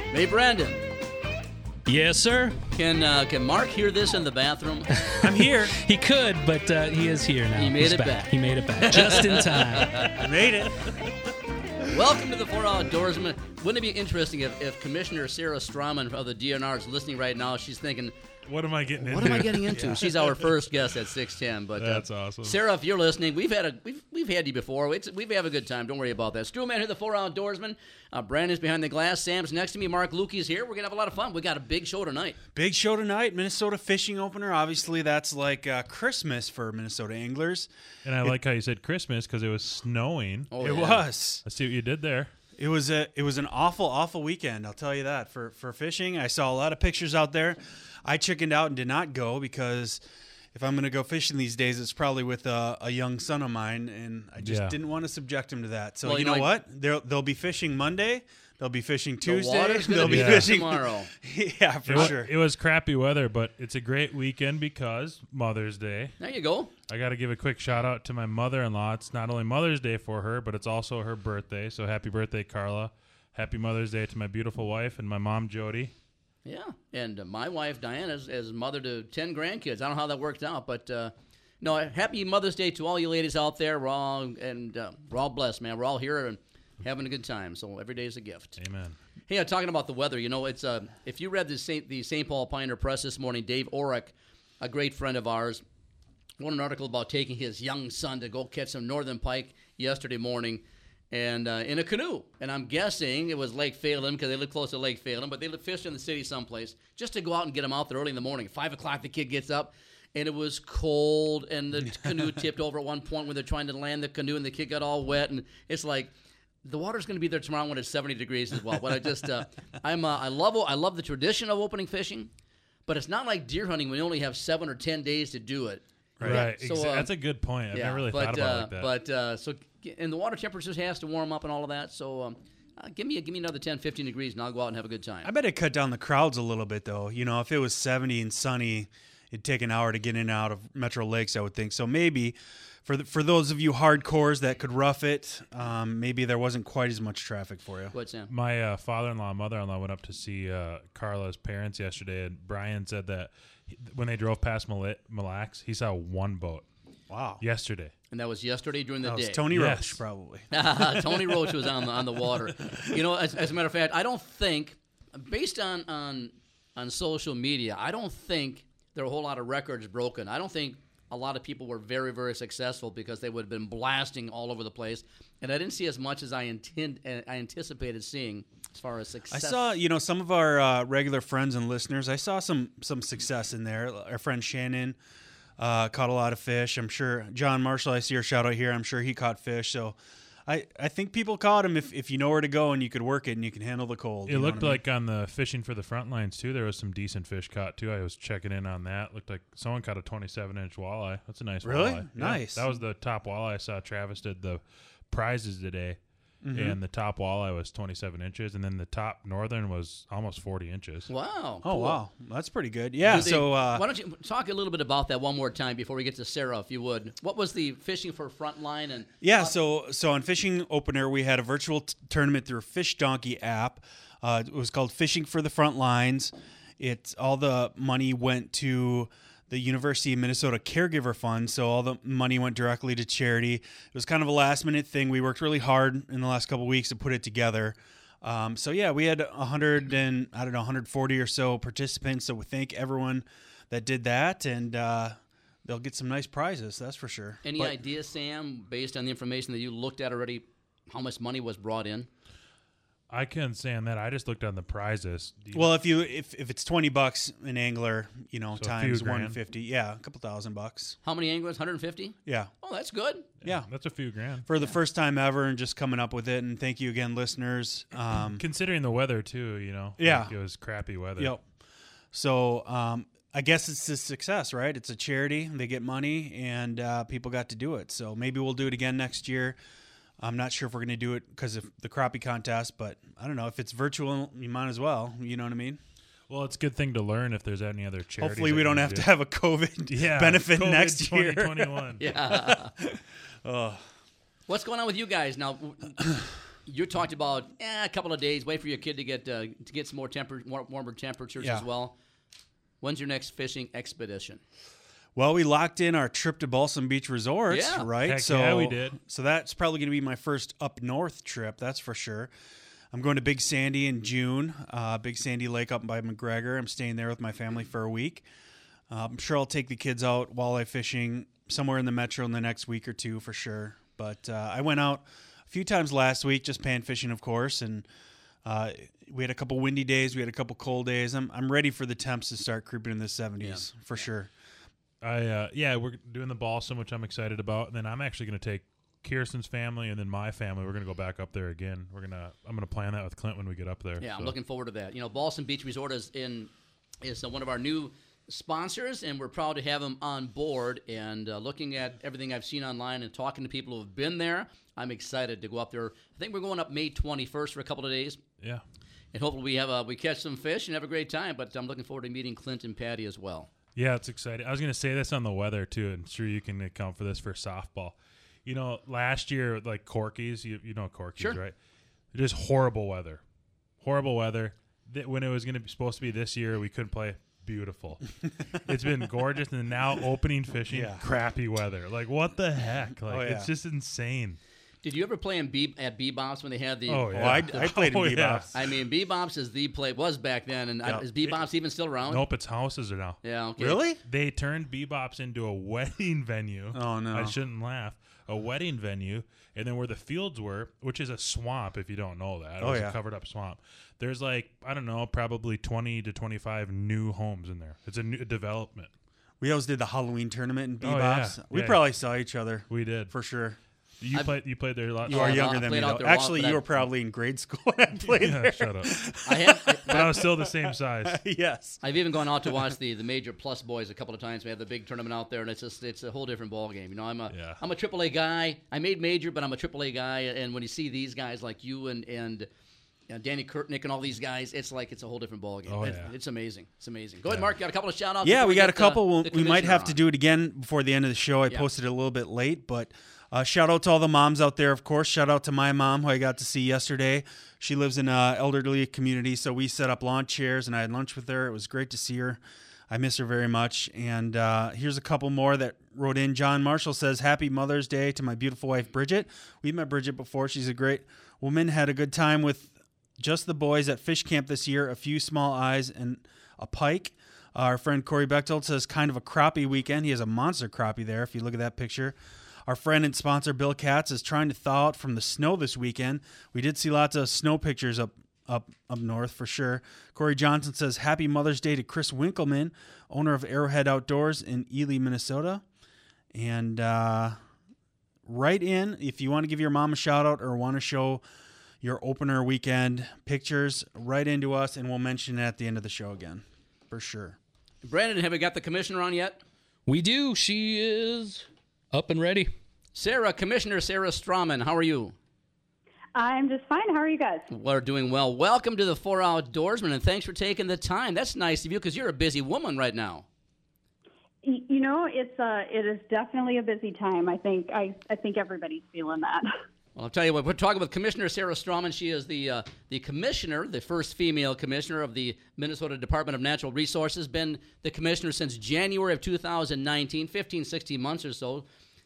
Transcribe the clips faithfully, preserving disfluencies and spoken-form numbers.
Hey, Brandon. Yes, sir. Can uh, can Mark hear this in the bathroom? I'm here. He could, but uh, he is here now. He made He's it back. back. He made it back just in time. Made it. Welcome to the Four Outdoorsman. Wouldn't it be interesting if, if Commissioner Sarah Strawman of the D N R is listening right now? She's thinking, What am I getting into? what am I getting into? Yeah. She's our first guest at six ten. But That's uh, awesome. Sarah, if you're listening, we've had a we've we've had you before. It's, we've have a good time. Don't worry about that. Stu Man here, the Four Outdoorsman. Uh, Brandon's behind the glass. Sam's next to me. Mark Lukey's here. We're gonna have a lot of fun. We got a big show tonight. Big show tonight. Minnesota fishing opener. Obviously, that's like uh, Christmas for Minnesota anglers. And I It- like how you said Christmas because it was snowing. Oh, it yeah. was. I see what you did there. It was a. It was an awful, awful weekend. I'll tell you that. For for fishing, I saw a lot of pictures out there. I chickened out and did not go because if I'm going to go fishing these days, it's probably with a, a young son of mine, and I just Yeah. didn't want to subject him to that. So Well, you you know know, what? They'll they'll be fishing Monday. They'll be fishing Tuesday. water's gonna They'll be be good fishing tomorrow. Yeah, for it, wa- sure. it was crappy weather, but it's a great weekend because Mother's Day. There you go. I got to give a quick shout out to my mother-in-law. It's not only Mother's Day for her, but it's also her birthday. So happy birthday, Carla. Happy Mother's Day to my beautiful wife and my mom, Jody. Yeah, and uh, my wife Diana is, is mother to ten grandkids. I don't know how that worked out, but uh, no. Happy Mother's Day to all you ladies out there. We're all and uh, we're all blessed, man. We're all here and having a good time. So every day is a gift. Amen. Hey, uh, talking about the weather, you know, it's uh, if you read the Saint the Saint Paul Pioneer Press this morning, Dave Orrick, a great friend of ours, wrote an article about taking his young son to go catch some northern pike yesterday morning. And uh, in a canoe. And I'm guessing it was Lake Phelan because they live close to Lake Phelan, but they live fished in the city someplace just to go out and get him out there early in the morning. Five o'clock, the kid gets up, and it was cold, and the canoe tipped over at one point when they're trying to land the canoe, and the kid got all wet. And it's like, the water's going to be there tomorrow when it's seventy degrees as well. But I just, uh, I'm, uh, I love, I love the tradition of opening fishing, but it's not like deer hunting when you only have seven or ten days to do it. Right. Yeah, Exa- so, uh, That's a good point. I've yeah, never really but, thought about uh, it like that. But uh, so, and the water temperature has to warm up and all of that. So, um, uh, give me give me another ten, fifteen degrees, and I'll go out and have a good time. I bet it cut down the crowds a little bit, though. You know, if it was seventy and sunny, it'd take an hour to get in and out of Metro Lakes, I would think. So maybe for the, for those of you hardcores that could rough it, um, maybe there wasn't quite as much traffic for you. What's Sam? My uh, father-in-law and mother-in-law went up to see uh, Carla's parents yesterday, and Brian said that he, when they drove past Mil- Mille Lacs, he saw one boat. Wow. Yesterday. And that was yesterday during the That was day. Tony Yes. Roach, probably. Tony Roach was on the on the water. You know, as, as a matter of fact, I don't think, based on on on social media, I don't think there are a whole lot of records broken. I don't think a lot of people were very, very successful because they would have been blasting all over the place. And I didn't see as much as I intend uh, I anticipated seeing as far as I success. saw, you know, some of our uh, regular friends and listeners, I saw some some success in there. Our friend Shannon uh, caught a lot of fish. I'm sure John Marshall, I see your shout out here. I'm sure he caught fish. So I, I think people caught him if, if you know where to go and you could work it and you can handle the cold. It you know looked what I mean? like on the fishing for the front lines, too, there was some decent fish caught, too. I was checking in on that. Looked like someone caught a twenty-seven inch walleye. That's a nice Really? walleye. Yeah, Nice. that was the top walleye I saw. Travis did the prizes today, Mm-hmm. and the top walleye was twenty-seven inches, and then the top northern was almost forty inches. Wow. Oh, cool. wow. That's pretty good. Yeah, Do they- so uh, why don't you talk a little bit about that one more time before we get to Sarah, if you would? What was the fishing for Frontline and Yeah, so so on Fishing Opener, we had a virtual t- tournament through a Fish Donkey app. Uh, it was called Fishing for the Front Lines. It all the money went to the University of Minnesota Caregiver Fund, so all the money went directly to charity. It was kind of a last minute thing. We worked really hard in the last couple of weeks to put it together. Um, so yeah, we had a hundred and I don't know, one hundred forty or so participants. So we thank everyone that did that, and uh, they'll get some nice prizes. That's for sure. any But- idea, Sam, based on the information that you looked at already, how much money was brought in? I can't say on that. I just looked on the prizes. Do you- Well, if you if, if it's twenty bucks an angler, you know, So a few times grand. one fifty, yeah, a couple thousand bucks. How many anglers? one hundred fifty? Yeah, Oh, that's good. yeah, that's a few grand. for the first time ever, and just coming up with it. And thank you again, listeners. Um, Considering the weather, too, you know. Yeah. Like it was crappy weather. yep. So um, I guess it's a success, right? It's a charity; they get money, and uh, people got to do it. So maybe we'll do it again next year. I'm not sure if we're going to do it because of the crappie contest, but I don't know. If it's virtual, you might as well. You know what I mean? Well, it's a good thing to learn if there's any other charities. Hopefully, we that don't you have do. to have a COVID yeah, benefit COVID next year. twenty twenty-one. Yeah. Oh. What's going on with you guys now? You talked about eh, a couple of days. Wait for your kid to get uh, to get some more temper, more, warmer temperatures Yeah. as well. When's your next fishing expedition? Well, we locked in our trip to Balsam Beach Resorts, Yeah. right? Heck so yeah, we did. So that's probably going to be my first up north trip, that's for sure. I'm going to Big Sandy in June, uh, Big Sandy Lake up by McGregor. I'm staying there with my family for a week. Uh, I'm sure I'll take the kids out walleye fishing somewhere in the metro in the next week or two for sure. But uh, I went out a few times last week, just pan fishing, of course, and uh, we had a couple windy days. We had a couple cold days. I'm I'm ready for the temps to start creeping in the seventies for sure. I uh, yeah, we're doing the Balsam, which I'm excited about, and then I'm actually going to take Kirsten's family and then my family. We're going to go back up there again. We're gonna I'm going to plan that with Clint when we get up there. Yeah, I'm so. looking forward to that. You know, Balsam Beach Resort is in is uh, one of our new sponsors, and we're proud to have them on board. And uh, looking at everything I've seen online and talking to people who have been there, I'm excited to go up there. I think we're going up May twenty-first for a couple of days, Yeah. and hopefully we have a, we catch some fish and have a great time. But I'm looking forward to meeting Clint and Patty as well. Yeah, it's exciting. I was going to say this on the weather, too, and sure you can account for this for softball. You know, last year, like Corky's, you, you know Corky's, Sure. right? Just horrible weather. Horrible weather. Th- When it was going to be supposed to be this year, we couldn't play. Beautiful. It's been gorgeous, and now opening fishing, Yeah. crappy weather. Like, what the heck? Like, Oh, yeah. it's just insane. Did you ever play in B- at Bebop's when they had the? Oh, Oh, yeah. I, I played in Oh, yeah. Bebop's. I mean, Bebop's is the play was back then, and I- Yeah. is Bebop's even still around? Nope, it's houses are now. Yeah. Okay. Really? They turned Bebop's into a wedding venue. Oh, no. I shouldn't laugh. A wedding venue, and then where the fields were, which is a swamp if you don't know that. It Oh, was yeah. a covered up swamp. There's like, I don't know, probably twenty to twenty-five new homes in there. It's a new development. We always did the Halloween tournament in Oh, Bebop's. yeah. We Yeah. probably saw each other We did. for sure. You I've- played you played there a lot. You Oh, are I- younger I than me, played out though. there a lot, Actually, but you I- were probably in grade school when I played Yeah, there. shut up. I have. I, But I was still the same size. Yes. I've even gone out to watch the, the major plus boys a couple of times. We have the big tournament out there, and it's just it's a whole different ball game. You know, I'm a Yeah. am a triple A guy. I made major, but I'm a triple A guy. And when you see these guys like you and and uh, Danny Kurtnick and all these guys, it's like it's a whole different ball game. Oh, It- yeah. It's amazing. It's amazing. Go ahead, Yeah. Mark. You got a couple of shout outs? Yeah, we got a couple. We'll- we might have to on. do it again before the end of the show. I Yeah. posted it a little bit late, but uh, shout out to all the moms out there, of course. Shout out to my mom, who I got to see yesterday. She lives in an elderly community, so we set up lawn chairs, and I had lunch with her. It was great to see her. I miss her very much. And uh, here's a couple more that wrote in. John Marshall says, Happy Mother's Day to my beautiful wife, Bridget. We've met Bridget before. She's a great woman. Had a good time with just the boys at fish camp this year. A few small eyes and a pike. Our friend Corey Bechtold says kind of a crappie weekend. He has a monster crappie there if you look at that picture. Our friend and sponsor Bill Katz is trying to thaw out from the snow this weekend. We did see lots of snow pictures up up up north for sure. Corey Johnson says Happy Mother's Day to Chris Winkleman, owner of Arrowhead Outdoors in Ely, Minnesota. And uh, write in if you want to give your mom a shout out or want to show your opener weekend pictures. Write into us and we'll mention it at the end of the show again for sure. Brandon, have we got the commissioner on yet? We do. She is up and ready. Sarah, Commissioner Sarah Strawman, how are you? I'm just fine. How are you guys? We're doing well. Welcome to the Four Outdoorsman, and thanks for taking the time. That's nice of you because you're a busy woman right now. Y- You know, it's uh, it is definitely a busy time. I think I, I think everybody's feeling that. Well, I'll tell you what, we're talking with Commissioner Sarah Strawman. She is the uh, the commissioner, the first female commissioner of the Minnesota Department of Natural Resources. Been the commissioner since January of two thousand nineteen, fifteen, sixteen months or so.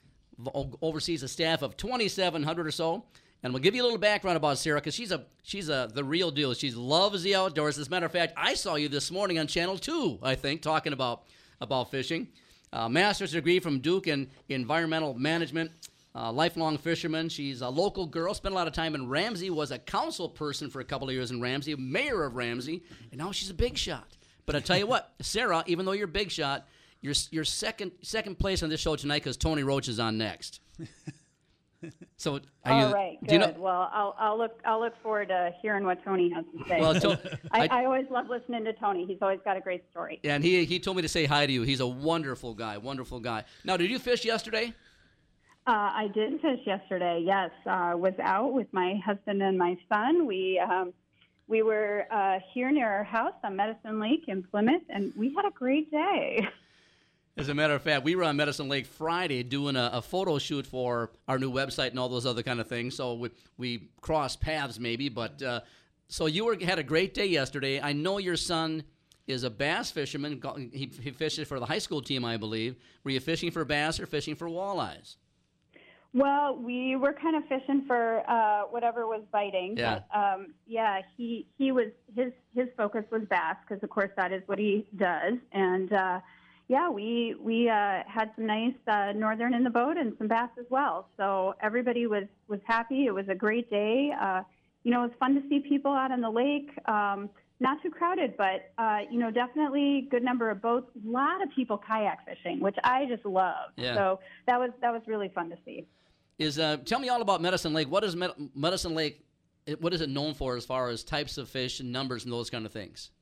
O- oversees a staff of twenty-seven hundred or so. And we'll give you a little background about Sarah because she's a she's a the real deal. She loves the outdoors. As a matter of fact, I saw you this morning on Channel two, I think, talking about about fishing. Uh, master's degree from Duke in environmental management. Uh, lifelong fisherman. She's a local girl. Spent a lot of time in Ramsey. Was a council person for a couple of years in Ramsey. Mayor of Ramsey. And now she's a big shot. But I tell you what, Sarah, even though you're a big shot, you're you're second second place on this show tonight because Tony Roach is on next. So, are you, All right, do good. you know? Well, I'll I'll look I'll look forward to hearing what Tony has to say. Well, to, I, I, I always love listening to Tony. He's always got a great story. and he he told me to say hi to you. He's a wonderful guy, wonderful guy. Now, did you fish yesterday? Uh, I did fish yesterday. Yes, uh, was out with my husband and my son. We um, we were uh, here near our house on Medicine Lake in Plymouth, and we had a great day. As a matter of fact, we were on Medicine Lake Friday doing a, a photo shoot for our new website and all those other kind of things. So we, we crossed paths maybe. But uh, so you were had a great day yesterday. I know your son is a bass fisherman. He, he fished for the high school team, I believe. Were you fishing for bass or fishing for walleyes? Well, we were kind of fishing for uh, whatever was biting. Yeah. But, um, yeah, he he was his his focus was bass because, of course, that is what he does. And uh, yeah, we we uh, had some nice uh, northern in the boat and some bass as well. So everybody was was happy. It was a great day. Uh, you know, it was fun to see people out on the lake. Um, not too crowded, but uh, you know, definitely good number of boats. A lot of people kayak fishing, which I just love. Yeah. So that was that was really fun to see. Is uh, tell me all about Medicine Lake. What is Med- Medicine Lake? What is it known for as far as types of fish and numbers and those kind of things?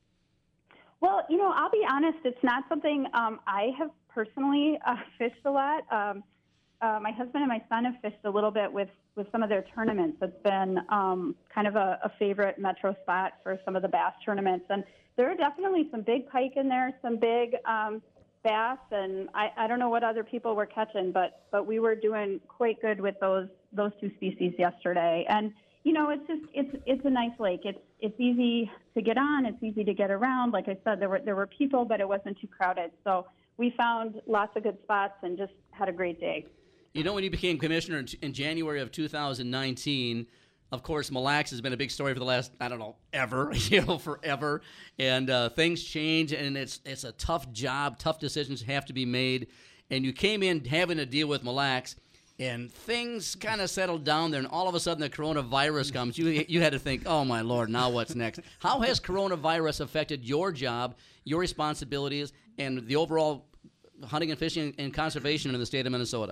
Well, you know, I'll be honest. It's not something um, I have personally uh, fished a lot. Um, uh, my husband and my son have fished a little bit with, with some of their tournaments. It's been um, kind of a, a favorite metro spot for some of the bass tournaments, and there are definitely some big pike in there, some big um, bass, and I, I don't know what other people were catching, but but we were doing quite good with those those two species yesterday. And you know, it's just it's it's a nice lake. It's it's easy to get on. It's easy to get around. Like I said, there were there were people, but it wasn't too crowded. So we found lots of good spots and just had a great day. You know, when you became commissioner in, in January of two thousand nineteen. Of course, Mille Lacs has been a big story for the last, I don't know, ever, you know, forever. And uh, things change, and it's it's a tough job. Tough decisions have to be made. And you came in having to deal with Mille Lacs, and things kind of settled down there. And all of a sudden, the coronavirus comes. You you had to think, oh, my Lord, now what's next? How has coronavirus affected your job, your responsibilities, and the overall hunting and fishing and conservation in the state of Minnesota?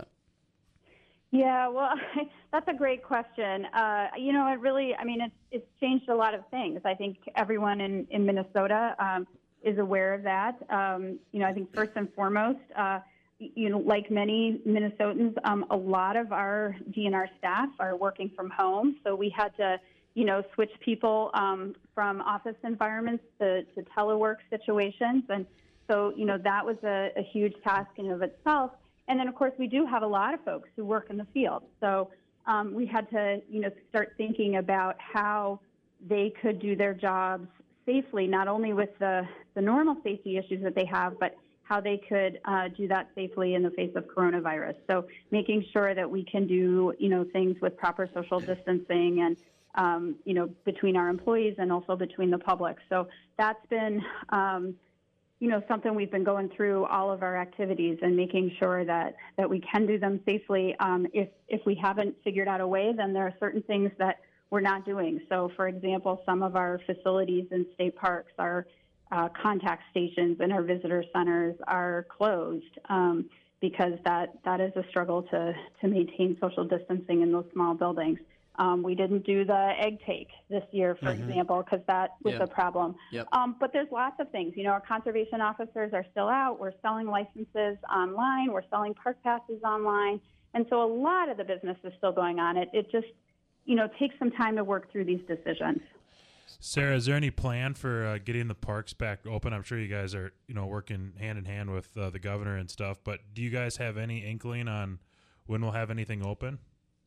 Yeah, well, that's a great question. Uh, you know, it really, I mean, it's, it's changed a lot of things. I think everyone in, in Minnesota um, is aware of that. Um, you know, I think first and foremost, uh, you know, like many Minnesotans, um, a lot of our D N R staff are working from home. So we had to, you know, switch people um, from office environments to, to telework situations. And so, you know, that was a, a huge task in and of itself. And then, of course, we do have a lot of folks who work in the field. So um, we had to, you know, start thinking about how they could do their jobs safely, not only with the, the normal safety issues that they have, but how they could uh, do that safely in the face of coronavirus. So making sure that we can do, you know, things with proper social distancing and, um, you know, between our employees and also between the public. So that's been um, you know, something we've been going through all of our activities and making sure that, that we can do them safely. Um, if, if we haven't figured out a way, then there are certain things that we're not doing. So, for example, some of our facilities in state parks, our uh, contact stations and our visitor centers are closed um, because that, that is a struggle to, to maintain social distancing in those small buildings. Um, we didn't do the egg take this year, for mm-hmm. example, because that was yeah. a problem. Yep. Um, but there's lots of things. You know, our conservation officers are still out. We're selling licenses online. We're selling park passes online. And so a lot of the business is still going on. It, it just, you know, takes some time to work through these decisions. Sarah, is there any plan for uh, getting the parks back open? I'm sure you guys are, you know, working hand in hand with uh, the governor and stuff, but do you guys have any inkling on when we'll have anything open?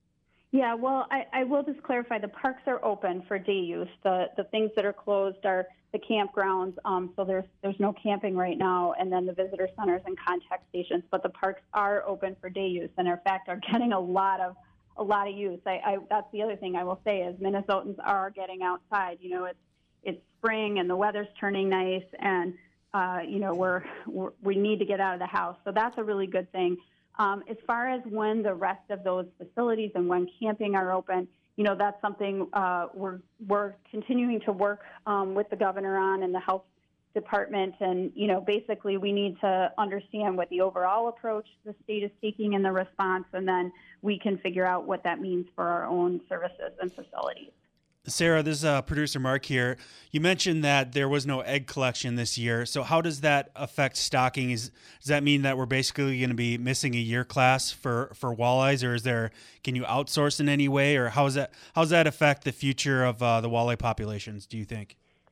Yeah, well, I, I will just clarify, the parks are open for day use. The the things that are closed are the campgrounds, um, so there's there's no camping right now, and then the visitor centers and contact stations, but the parks are open for day use, and in fact are getting a lot of a lot of use. I, I that's the other thing I will say is Minnesotans are getting outside. You know, it's it's spring and the weather's turning nice, and uh, you know we're, we're we need to get out of the house, so that's a really good thing. Um, as far as when the rest of those facilities and when camping are open, you know, that's something uh, we're we're continuing to work um, with the governor on and the health department. And, you know, basically we need to understand what the overall approach the state is taking in the response, and then we can figure out what that means for our own services and facilities. Sarah, this is uh, producer Mark here. You mentioned that there was no egg collection this year. So how does that affect stocking? Is, does that mean that we're basically going to be missing a year class for, for walleyes, or is there, can you outsource in any way, or how does that, how does that affect the future of uh, the walleye populations, do you think?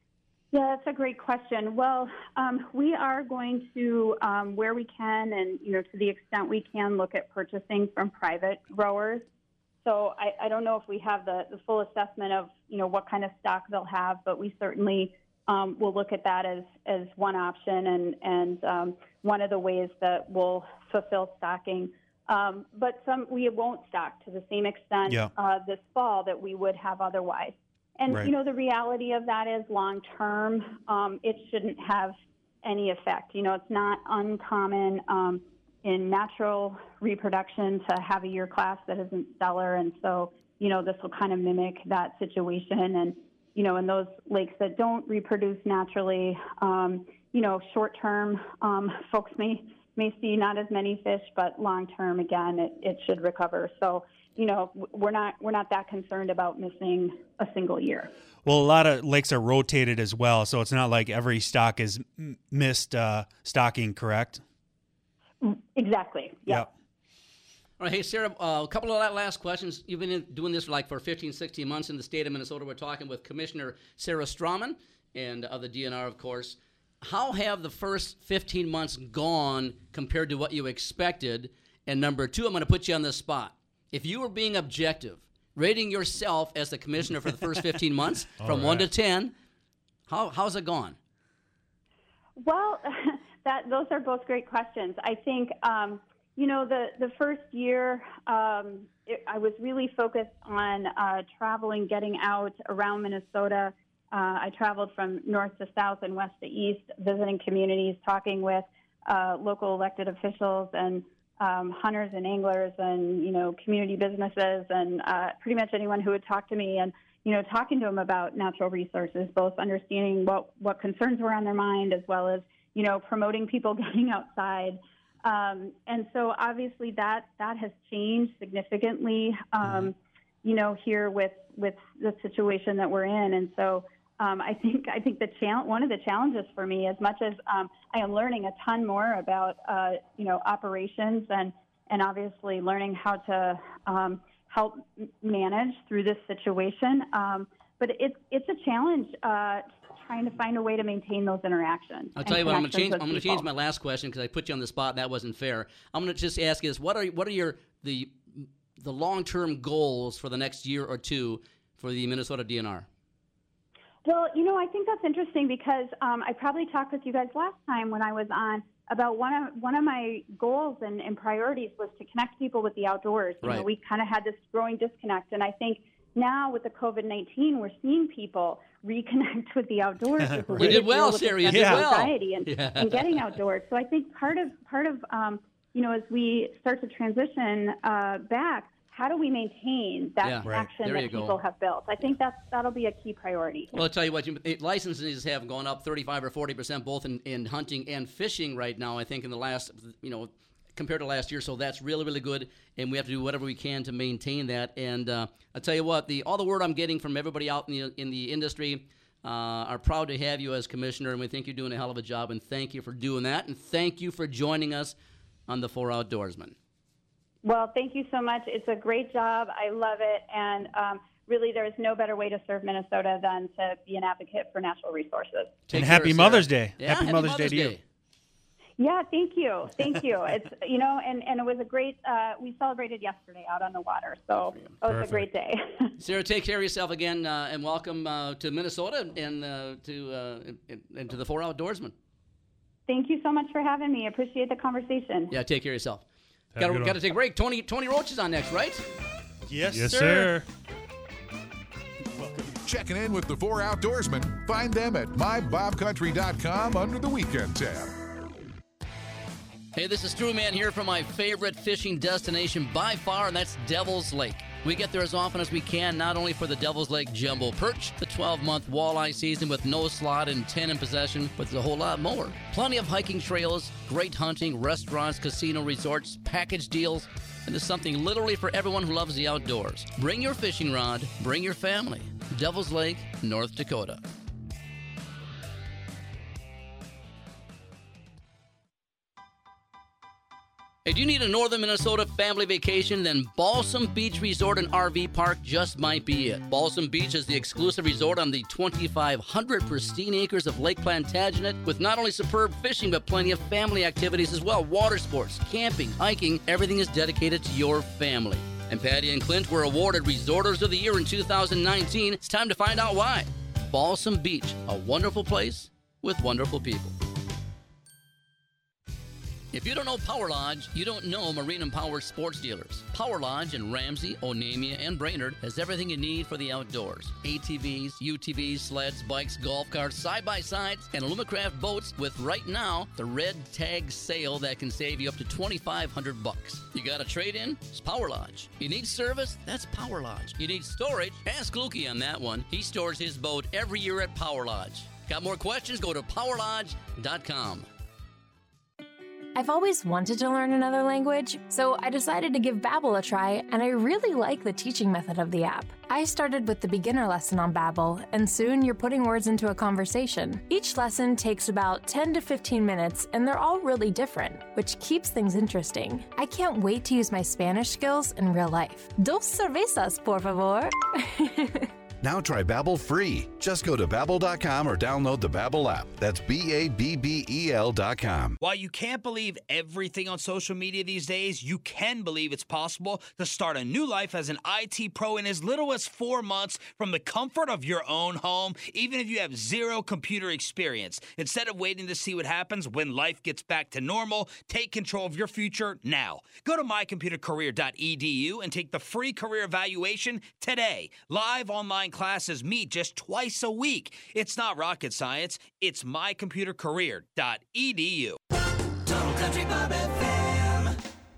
Yeah, that's a great question. Well, um, we are going to, um, where we can and, you know, to the extent we can, look at purchasing from private growers. So I, I don't know if we have the, the full assessment of, you know, what kind of stock they'll have, but we certainly um, will look at that as, as one option and, and um, one of the ways that we'll fulfill stocking. Um, but some we won't stock to the same extent Yeah. uh, this fall that we would have otherwise. And, Right. you know, the reality of that is long term, um, it shouldn't have any effect. You know, it's not uncommon um, in natural reproduction to have a year class that isn't stellar. And so, you know, this will kind of mimic that situation. And, you know, in those lakes that don't reproduce naturally, um, you know, short term, um, folks may, may see not as many fish, but long term, again, it, it should recover. So, you know, we're not we're not that concerned about missing a single year. Well, a lot of lakes are rotated as well, so it's not like every stock is m- missed uh, stocking, correct? Exactly. Yeah. Yep. All right, hey, Sarah, uh, a couple of last questions. You've been in, doing this for like for fifteen, sixteen months in the state of Minnesota. We're talking with Commissioner Sarah Strawman and of the D N R, of course. How have the first fifteen months gone compared to what you expected? And number two, I'm going to put you on the spot. If you were being objective, rating yourself as the commissioner for the first fifteen months from right. one to ten, how how's it gone? Well, that those are both great questions. I think um, you know the the first year um, it, I was really focused on uh, traveling, getting out around Minnesota. Uh, I traveled from north to south and west to east, visiting communities, talking with uh, local elected officials and Um, hunters and anglers and, you know, community businesses and uh, pretty much anyone who would talk to me and, you know, talking to them about natural resources, both understanding what, what concerns were on their mind as well as, you know, promoting people getting outside. Um, and so obviously that, that has changed significantly, um, mm-hmm. you know, here with, with the situation that we're in. And so Um, I think I think the challenge, one of the challenges for me, as much as um, I am learning a ton more about uh, you know operations and and obviously learning how to um, help manage through this situation, um, but it's it's a challenge uh, trying to find a way to maintain those interactions. I'll tell you what, I'm going to change. I'm going to change people. my last question because I put you on the spot and that wasn't fair. I'm going to just ask you this: what are what are your the the long term goals for the next year or two for the Minnesota D N R? Well, you know, I think that's interesting because um, I probably talked with you guys last time when I was on about one of one of my goals and, and priorities was to connect people with the outdoors. You right. know, we kind of had this growing disconnect, and I think now with the COVID nineteen, we're seeing people reconnect with the outdoors. You did well, Sarah. You did well. Society and, yeah. and getting outdoors. So I think part of part of um, you know as we start to transition uh, back. How do we maintain that yeah, connection right. that go. people have built? I think that's that'll be a key priority. Well, I'll tell you what, you, it, licenses have gone up thirty-five or forty percent both in, in hunting and fishing right now, I think, in the last, you know, compared to last year. So that's really, really good, and we have to do whatever we can to maintain that. And uh, I'll tell you what, the all the word I'm getting from everybody out in the, in the industry uh, are proud to have you as commissioner, and we think you're doing a hell of a job, and thank you for doing that, and thank you for joining us on the Four Outdoorsmen. Well, thank you so much. It's a great job. I love it. And um, really, there is no better way to serve Minnesota than to be an advocate for natural resources. Take and care, happy Sarah. Mother's Day. Yeah, happy, happy Mother's, Mother's Day Day to you. Yeah, thank you. Thank you. It's, you know, and, and it was a great, uh, we celebrated yesterday out on the water. So it was Perfect. a great day. Sarah, take care of yourself again, uh, and welcome uh, to Minnesota and uh, to uh, and, and to the Four Outdoorsmen. Thank you so much for having me. I appreciate the conversation. Yeah, take care of yourself. Have a Got good to one. got to take a break. Tony Tony Roach is on next, right? Yes, Yes, sir. sir. Checking in with the Four Outdoorsmen. Find them at my bob country dot com under the weekend tab. Hey, this is Drew Man here from my favorite fishing destination by far, and that's Devil's Lake. We get there as often as we can, not only for the Devil's Lake Jumbo Perch, the twelve-month walleye season with no slot and ten in possession, but there's a whole lot more. Plenty of hiking trails, great hunting, restaurants, casino resorts, package deals, and there's something literally for everyone who loves the outdoors. Bring your fishing rod, bring your family. Devil's Lake, North Dakota. If you need a northern Minnesota family vacation, then Balsam Beach Resort and R V Park just might be it. Balsam Beach is the exclusive resort on the twenty-five hundred pristine acres of Lake Plantagenet with not only superb fishing, but plenty of family activities as well. Water sports, camping, hiking, everything is dedicated to your family. And Patty and Clint were awarded Resorters of the Year in two thousand nineteen. It's time to find out why. Balsam Beach, a wonderful place with wonderful people. If you don't know Power Lodge, you don't know Marine and Power Sports Dealers. Power Lodge in Ramsey, Onamia, and Brainerd has everything you need for the outdoors. A T Vs, U T Vs, sleds, bikes, golf carts, side-by-sides, and Alumacraft boats with, right now, the red tag sale that can save you up to twenty-five hundred bucks. You got a trade-in? It's Power Lodge. You need service? That's Power Lodge. You need storage? Ask Lukey on that one. He stores his boat every year at Power Lodge. Got more questions? Go to power lodge dot com. I've always wanted to learn another language, so I decided to give Babbel a try, and I really like the teaching method of the app. I started with the beginner lesson on Babbel, and soon you're putting words into a conversation. Each lesson takes about ten to fifteen minutes, and they're all really different, which keeps things interesting. I can't wait to use my Spanish skills in real life. Dos cervezas, por favor. Now try Babbel free. Just go to babbel dot com or download the Babbel app. That's B A B B E L dot com. While you can't believe everything on social media these days, you can believe it's possible to start a new life as an I T pro in as little as four months from the comfort of your own home, even if you have zero computer experience. Instead of waiting to see what happens when life gets back to normal, take control of your future now. Go to my computer career dot e d u and take the free career evaluation today. Live online classes meet just twice a week. It's not rocket science. It's my computer career dot e d u. Total Country Bob F M.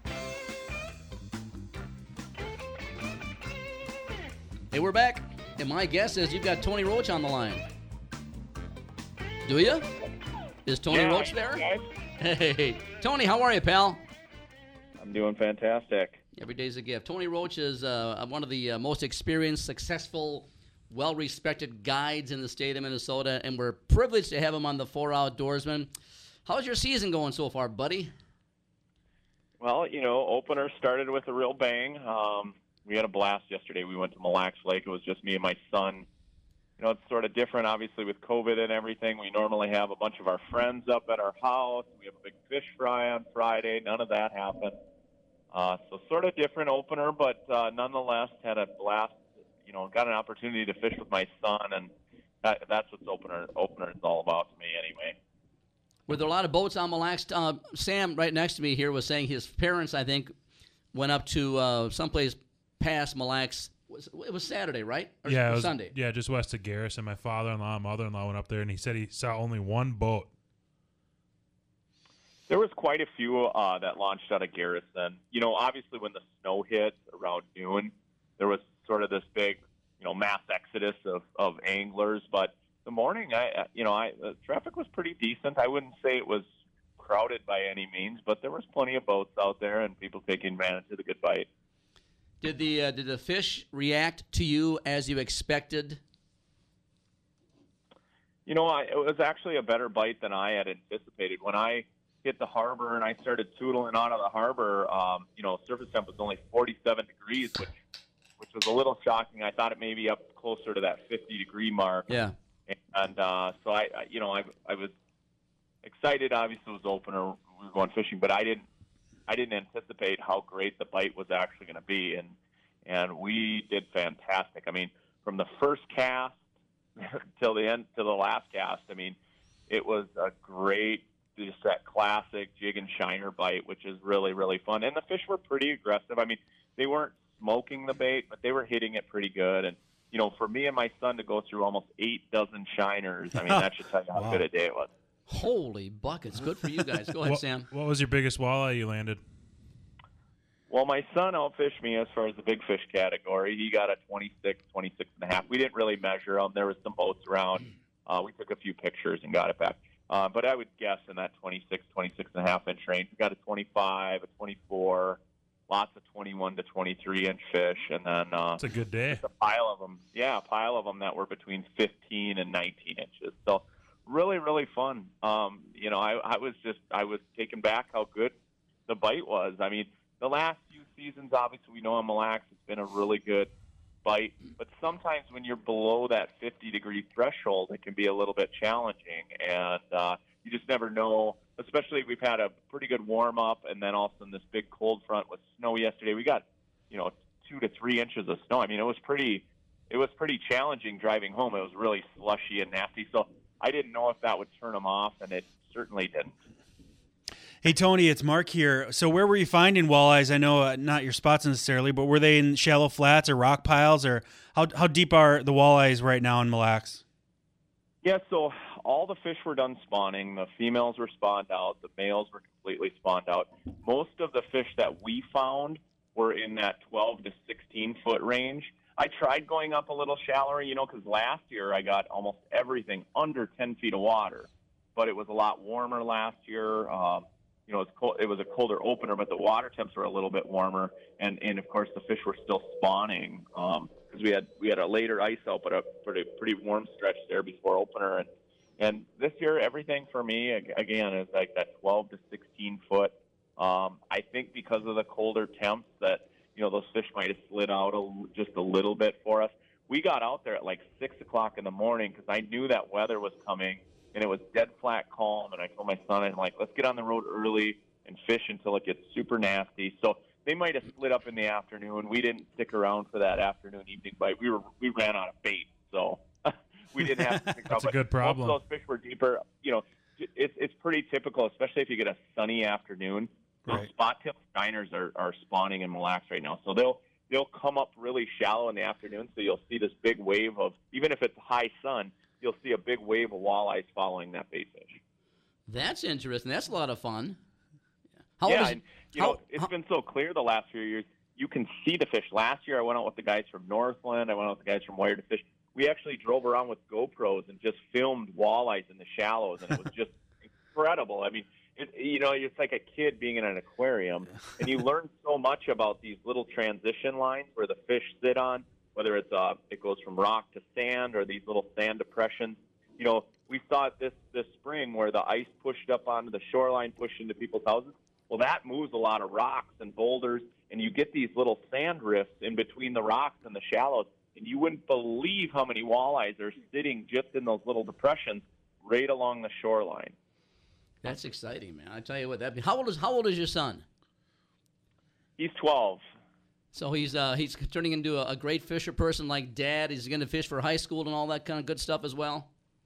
Hey, we're back. And my guess is you've got Tony Roach on the line. Do you? Is Tony yeah, Roach there? Guys. Hey, Tony, how are you, pal? I'm doing fantastic. Every day's a gift. Tony Roach is uh, one of the uh, most experienced, successful, well-respected guides in the state of Minnesota, and we're privileged to have him on the Four Outdoorsmen. How's your season going so far, buddy? Well, you know, opener started with a real bang. Um, we had a blast yesterday. We went to Mille Lacs Lake. It was just me and my son. You know, it's sort of different, obviously, with COVID and everything. We normally have a bunch of our friends up at our house. We have a big fish fry on Friday. None of that happened. Uh, so sort of different opener, but uh, nonetheless had a blast. You know, got an opportunity to fish with my son, and that, that's what opener opener is all about to me anyway. Were there a lot of boats on Mille Lacs? Uh, Sam, right next to me here, was saying his parents, I think, went up to uh, someplace past Mille Lacs. It was Saturday, right? Or yeah, it was Sunday. Yeah, just west of Garrison. My father-in-law and mother-in-law went up there, and he said he saw only one boat. There was quite a few uh, that launched out of Garrison. You know, obviously when the snow hit around noon, there was sort of this big, you know, mass exodus of, of anglers. But the morning, I, you know, I the traffic was pretty decent. I wouldn't say it was crowded by any means, but there was plenty of boats out there and people taking advantage of the good bite. Did the uh, did the fish react to you as you expected? You know, I, it was actually a better bite than I had anticipated. When I hit the harbor and I started tootling out of the harbor, um, you know, surface temp was only forty-seven degrees, which which was a little shocking. I thought it may be up closer to that fifty degree mark. Yeah. And uh, so I, I, you know, I, I was excited. Obviously, it was opener. We were going fishing, but I didn't, I didn't anticipate how great the bite was actually going to be, and and we did fantastic. I mean, from the first cast till the end, to the last cast. I mean, it was a great, just that classic jig and shiner bite, which is really, really fun. And the fish were pretty aggressive. I mean, they weren't smoking the bait, but they were hitting it pretty good. And, you know, for me and my son to go through almost eight dozen shiners, I mean, that should tell you how wow. good a day it was. Holy buckets. Good for you guys. Go ahead, what, Sam. What was your biggest walleye you landed? Well, my son outfished me as far as the big fish category. He got a twenty-six, twenty-six and a half. We didn't really measure them. There was some boats around. Uh, we took a few pictures and got it back. Uh, but I would guess in that twenty-six, twenty-six and a half inch range. We got a twenty-five, a twenty-four, lots of twenty-one to twenty-three inch fish. And then uh, it's a good day. Just a pile of them. Yeah, a pile of them that were between fifteen and nineteen inches. So really, really fun. Um, you know, I, I was just, I was taken back how good the bite was. I mean, the last few seasons, obviously, we know on Mille Lacs it's been a really good bite, but sometimes when you're below that fifty degree threshold, it can be a little bit challenging, and uh, you just never know. Especially, we've had a pretty good warm up, and then all of a sudden this big cold front with snow yesterday. We got, you know, two to three inches of snow. I mean, it was pretty, it was pretty challenging driving home. It was really slushy and nasty, so I didn't know if that would turn them off, and it certainly didn't. Hey, Tony, it's Mark here. So where were you finding walleyes? I know uh, not your spots necessarily, but were they in shallow flats or rock piles, or how how deep are the walleyes right now in Mille Lacs? Yeah, so all the fish were done spawning. The females were spawned out. The males were completely spawned out. Most of the fish that we found were in that twelve to sixteen foot range. I tried going up a little shallower, you know, because last year I got almost everything under ten feet of water, but it was a lot warmer last year. Um, You know, it's cold, it was a colder opener, but the water temps were a little bit warmer, and, and of course the fish were still spawning because um, we had we had a later ice out, but a pretty pretty warm stretch there before opener. And and this year everything for me again is like that twelve to sixteen foot. Um, I think because of the colder temps that you know those fish might have slid out a, just a little bit for us. We got out there at like six o'clock in the morning because I knew that weather was coming. And it was dead flat calm, and I told my son, I'm like, let's get on the road early and fish until it gets super nasty. So they might have split up in the afternoon. We didn't stick around for that afternoon, evening bite. We were we ran out of bait, so we didn't have to stick That's around. a good problem. Most of those fish were deeper. You know, it's it's pretty typical, especially if you get a sunny afternoon. Those Right. spot-tail shiners are, are spawning in Mille Lacs right now, so they'll they'll come up really shallow in the afternoon. So you'll see this big wave of, even if it's high sun, you'll see a big wave of walleyes following that bait fish. That's interesting. That's a lot of fun. How yeah, old is, and, you how, know, it's how, been so clear the last few years. You can see the fish. Last year, I went out with the guys from Northland. I went out with the guys from Wire to Fish. We actually drove around with GoPros and just filmed walleyes in the shallows, and it was just incredible. I mean, it, you know, it's like a kid being in an aquarium, and you learn so much about these little transition lines where the fish sit on. Whether it's uh, it goes from rock to sand or these little sand depressions. You know, we saw it this, this spring where the ice pushed up onto the shoreline, pushed into people's houses. Well, that moves a lot of rocks and boulders, and you get these little sand rifts in between the rocks and the shallows, and you wouldn't believe how many walleyes are sitting just in those little depressions right along the shoreline. That's exciting, man. I tell you what, that how old is how old is your son? He's twelve. So he's uh, he's turning into a, a great fisher person like Dad. He's going to fish for high school and all that kind of good stuff as well.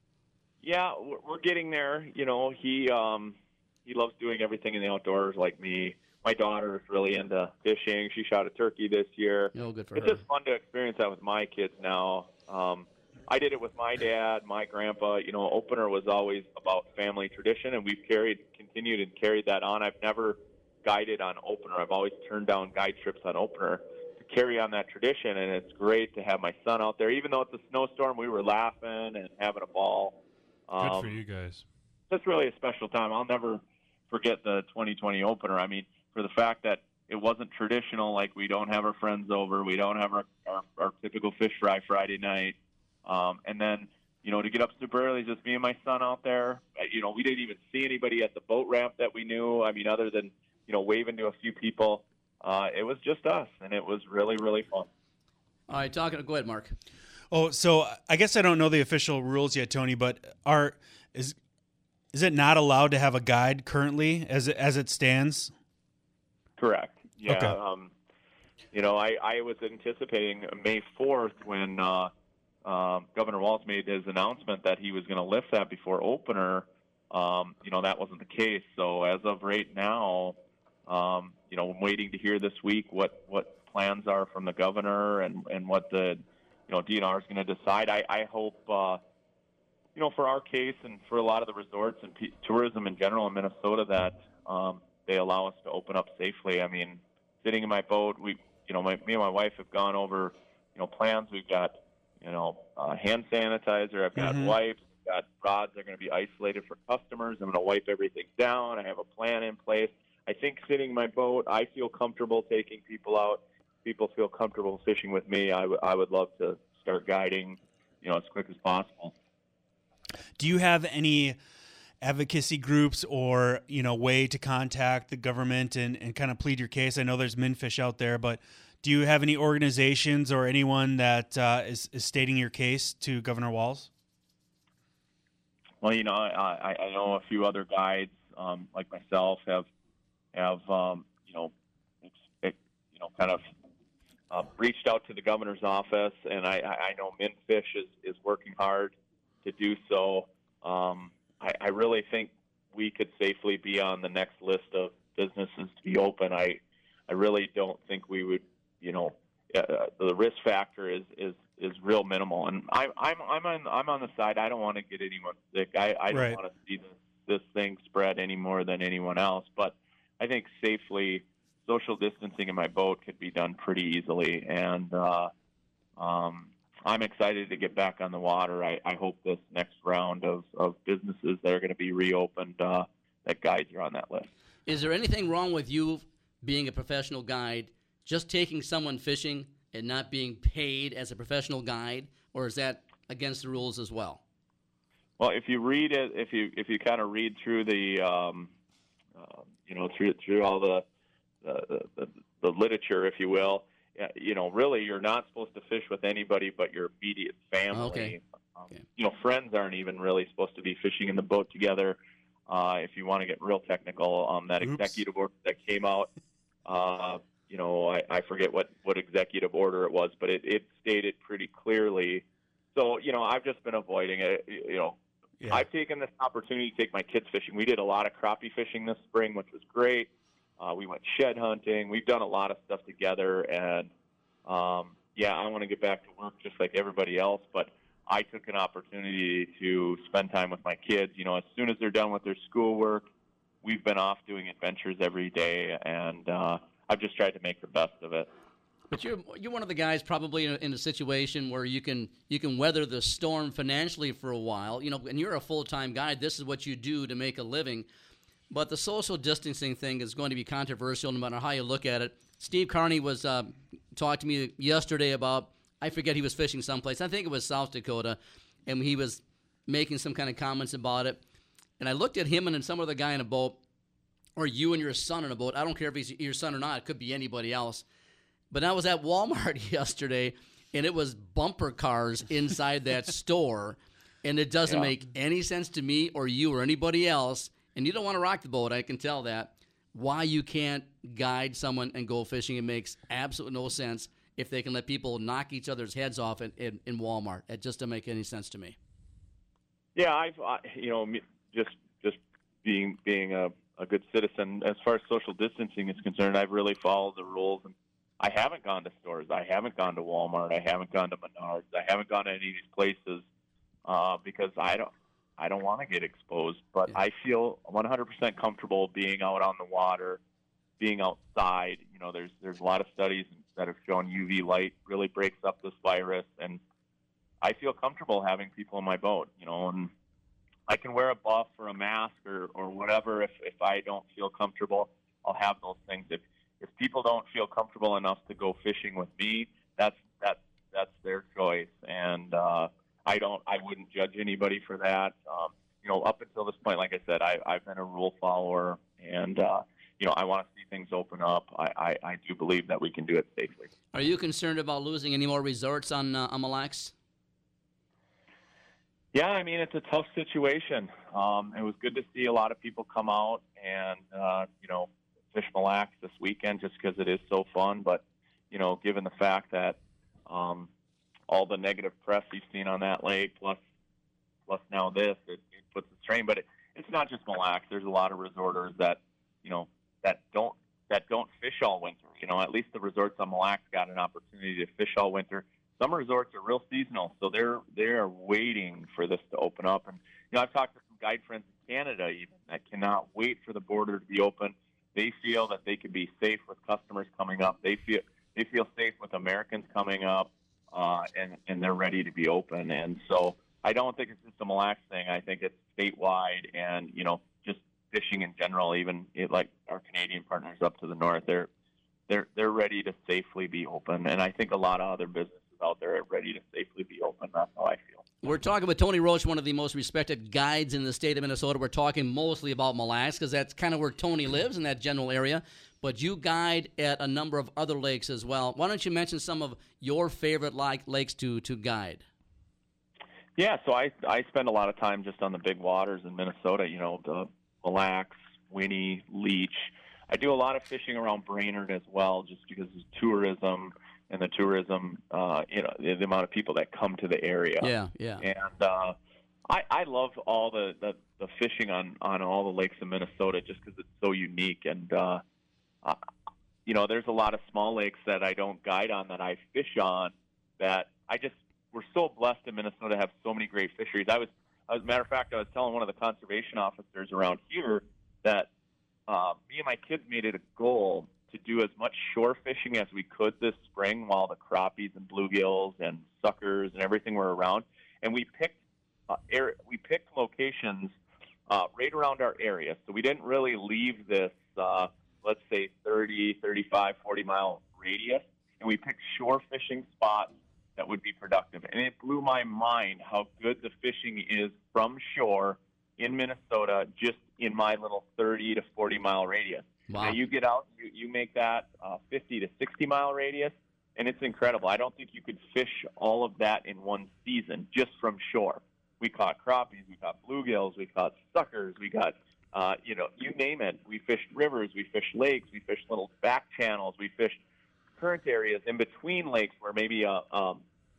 Yeah, we're we're getting there. You know, he um, he loves doing everything in the outdoors like me. My daughter is really into fishing. She shot a turkey this year. Oh, good for it's her. just fun to experience that with my kids now. Um, I did it with my dad, my grandpa. You know, opener was always about family tradition, and we've carried, continued and carried that on. I've never guided on opener. I've always turned down guide trips on opener to carry on that tradition, and it's great to have my son out there. Even though it's a snowstorm, we were laughing and having a ball. Um, Good for you guys. It's really a special time. I'll never forget the twenty twenty opener. I mean, for the fact that it wasn't traditional, like we don't have our friends over, we don't have our, our, our typical fish fry Friday night, um, and then, you know, to get up super early, just me and my son out there. You know, we didn't even see anybody at the boat ramp that we knew. I mean, other than, you know, waving to a few people. Uh, it was just us, and it was really, really fun. All right, talking. Go ahead, Mark. Oh, so I guess I don't know the official rules yet, Tony, but are is is it not allowed to have a guide currently as it, as it stands? Correct. Yeah. Okay. Um, you know, I, I was anticipating May fourth when uh, um, Governor Walz made his announcement that he was going to lift that before opener. Um, you know, that wasn't the case. So as of right now, um, you know, I'm waiting to hear this week what, what plans are from the governor and, and what the, you know, D N R is going to decide. I, I hope, uh, you know, for our case and for a lot of the resorts and p- tourism in general in Minnesota that um, they allow us to open up safely. I mean, sitting in my boat, we, you know, my, me and my wife have gone over, you know, plans. We've got, you know, uh, hand sanitizer. I've got Mhm. wipes. I've got rods that are going to be isolated for customers. I'm going to wipe everything down. I have a plan in place. I think sitting in my boat, I feel comfortable taking people out. People feel comfortable fishing with me. I, w- I would love to start guiding, you know, as quick as possible. Do you have any advocacy groups or, you know, way to contact the government and, and kind of plead your case? I know there's MinFish out there, but do you have any organizations or anyone that uh, is, is stating your case to Governor Walz? Well, you know, I, I know a few other guides um, like myself have have um, you know, ex- you know, kind of uh, reached out to the governor's office, and I, I know MinFish is, is working hard to do so. Um, I, I really think we could safely be on the next list of businesses to be open. I I really don't think we would, you know, uh, the risk factor is, is, is real minimal. And I, I'm I'm on I'm on the side. I don't want to get anyone sick. I, I don't Right. want to see this this thing spread any more than anyone else. But I think safely social distancing in my boat could be done pretty easily. And uh, um, I'm excited to get back on the water. I, I hope this next round of, of businesses that are going to be reopened, uh, that guides are on that list. Is there anything wrong with you being a professional guide, just taking someone fishing and not being paid as a professional guide, or is that against the rules as well? Well, if you read it, if you if you kind of read through the, um, uh, you know, through through all the the, the the literature, if you will, uh, you know, really you're not supposed to fish with anybody but your immediate family. Okay. Um, Okay. You know, friends aren't even really supposed to be fishing in the boat together. Uh, if you want to get real technical, um, that Oops. executive order that came out, uh, you know, I, I forget what, what executive order it was, but it, it stated pretty clearly. So, you know, I've just been avoiding it. You know, Yeah. I've taken this opportunity to take my kids fishing. We did a lot of crappie fishing this spring, which was great. Uh, we went shed hunting. We've done a lot of stuff together, and um, yeah, I want to get back to work just like everybody else. But I took an opportunity to spend time with my kids. You know, as soon as they're done with their schoolwork, we've been off doing adventures every day, and uh, I've just tried to make the best of it. But you're you're one of the guys probably in a, in a situation where you can you can weather the storm financially for a while, you know, and you're a full-time guy. This is what you do to make a living. But the social distancing thing is going to be controversial no matter how you look at it. Steve Carney was uh, talked to me yesterday about, I forget, he was fishing someplace. I think it was South Dakota, and he was making some kind of comments about it. And I looked at him and then some other guy in a boat, or you and your son in a boat. I don't care if he's your son or not. It could be anybody else. But I was at Walmart yesterday, and it was bumper cars inside that store, and it doesn't Yeah. make any sense to me or you or anybody else, and you don't want to rock the boat, I can tell that, why you can't guide someone and go fishing. It makes absolutely no sense if they can let people knock each other's heads off in, in, in Walmart. It just doesn't make any sense to me. Yeah, I've I, you know me- just just being being a, a good citizen as far as social distancing is concerned. I've really followed the rules, and I haven't gone to stores. I haven't gone to Walmart. I haven't gone to Menards. I haven't gone to any of these places uh, because I don't I don't want to get exposed. But Yeah. I feel one hundred percent comfortable being out on the water, being outside. You know, there's there's a lot of studies that have shown U V light really breaks up this virus, and I feel comfortable having people in my boat. You know, and I can wear a buff or a mask or, or whatever if, if I don't feel comfortable. I'll have those things. If if people don't feel comfortable enough to go fishing with me, that's that's that's their choice, and uh, I don't I wouldn't judge anybody for that. Um, you know, up until this point, like I said, I, I've been a rule follower, and uh, you know, I want to see things open up. I, I, I do believe that we can do it safely. Are you concerned about losing any more resorts on uh, on Mille Lacs? Yeah, I mean, it's a tough situation. Um, it was good to see a lot of people come out and, uh, you know, fish Mille Lacs this weekend just because it is so fun. But, you know, given the fact that um, all the negative press you've seen on that lake, plus plus now this, it, it puts a strain. But it, it's not just Mille Lacs. There's a lot of resorters that, you know, that don't that don't fish all winter. You know, at least the resorts on Mille Lacs got an opportunity to fish all winter. Some resorts are real seasonal, so they're they're waiting for this to open up. And you know, I've talked to some guide friends in Canada even that cannot wait for the border to be open. They feel that they can be safe with customers coming up. They feel they feel safe with Americans coming up, uh, and and they're ready to be open. And so I don't think it's just a Mille Lacs thing. I think it's statewide, and you know, just fishing in general. Even it, like our Canadian partners up to the north, they're they're they're ready to safely be open. And I think a lot of other businesses out there are ready to safely be open. That's how I feel. We're talking with Tony Roach, one of the most respected guides in the state of Minnesota. We're talking mostly about Mille Lacs because that's kind of where Tony lives, in that general area. But you guide at a number of other lakes as well. Why don't you mention some of your favorite like lakes to, to guide? Yeah, so I I spend a lot of time just on the big waters in Minnesota, you know, the Mille Lacs, Winnie, Leech. I do a lot of fishing around Brainerd as well, just because of tourism and the tourism, uh, you know, the, the amount of people that come to the area. Yeah, yeah. And uh, I, I love all the, the, the fishing on, on all the lakes in Minnesota just because it's so unique. And, uh, uh, you know, there's a lot of small lakes that I don't guide on that I fish on that I just, we're so blessed in Minnesota to have so many great fisheries. I was, as a matter of fact, I was telling one of the conservation officers around here that uh, me and my kids made it a goal to do as much shore fishing as we could this spring while the crappies and bluegills and suckers and everything were around. And we picked uh, air, we picked locations uh, right around our area. So we didn't really leave this, uh, let's say, thirty, thirty-five, forty mile radius. And we picked shore fishing spots that would be productive. And it blew my mind how good the fishing is from shore in Minnesota, just in my little thirty to forty mile radius. Wow. Now you get out, you, you make that uh, fifty to sixty mile radius, and it's incredible. I don't think you could fish all of that in one season just from shore. We caught crappies, we caught bluegills, we caught suckers, we got, uh, you know, you name it. We fished rivers, we fished lakes, we fished little back channels, we fished current areas in between lakes where maybe a, um,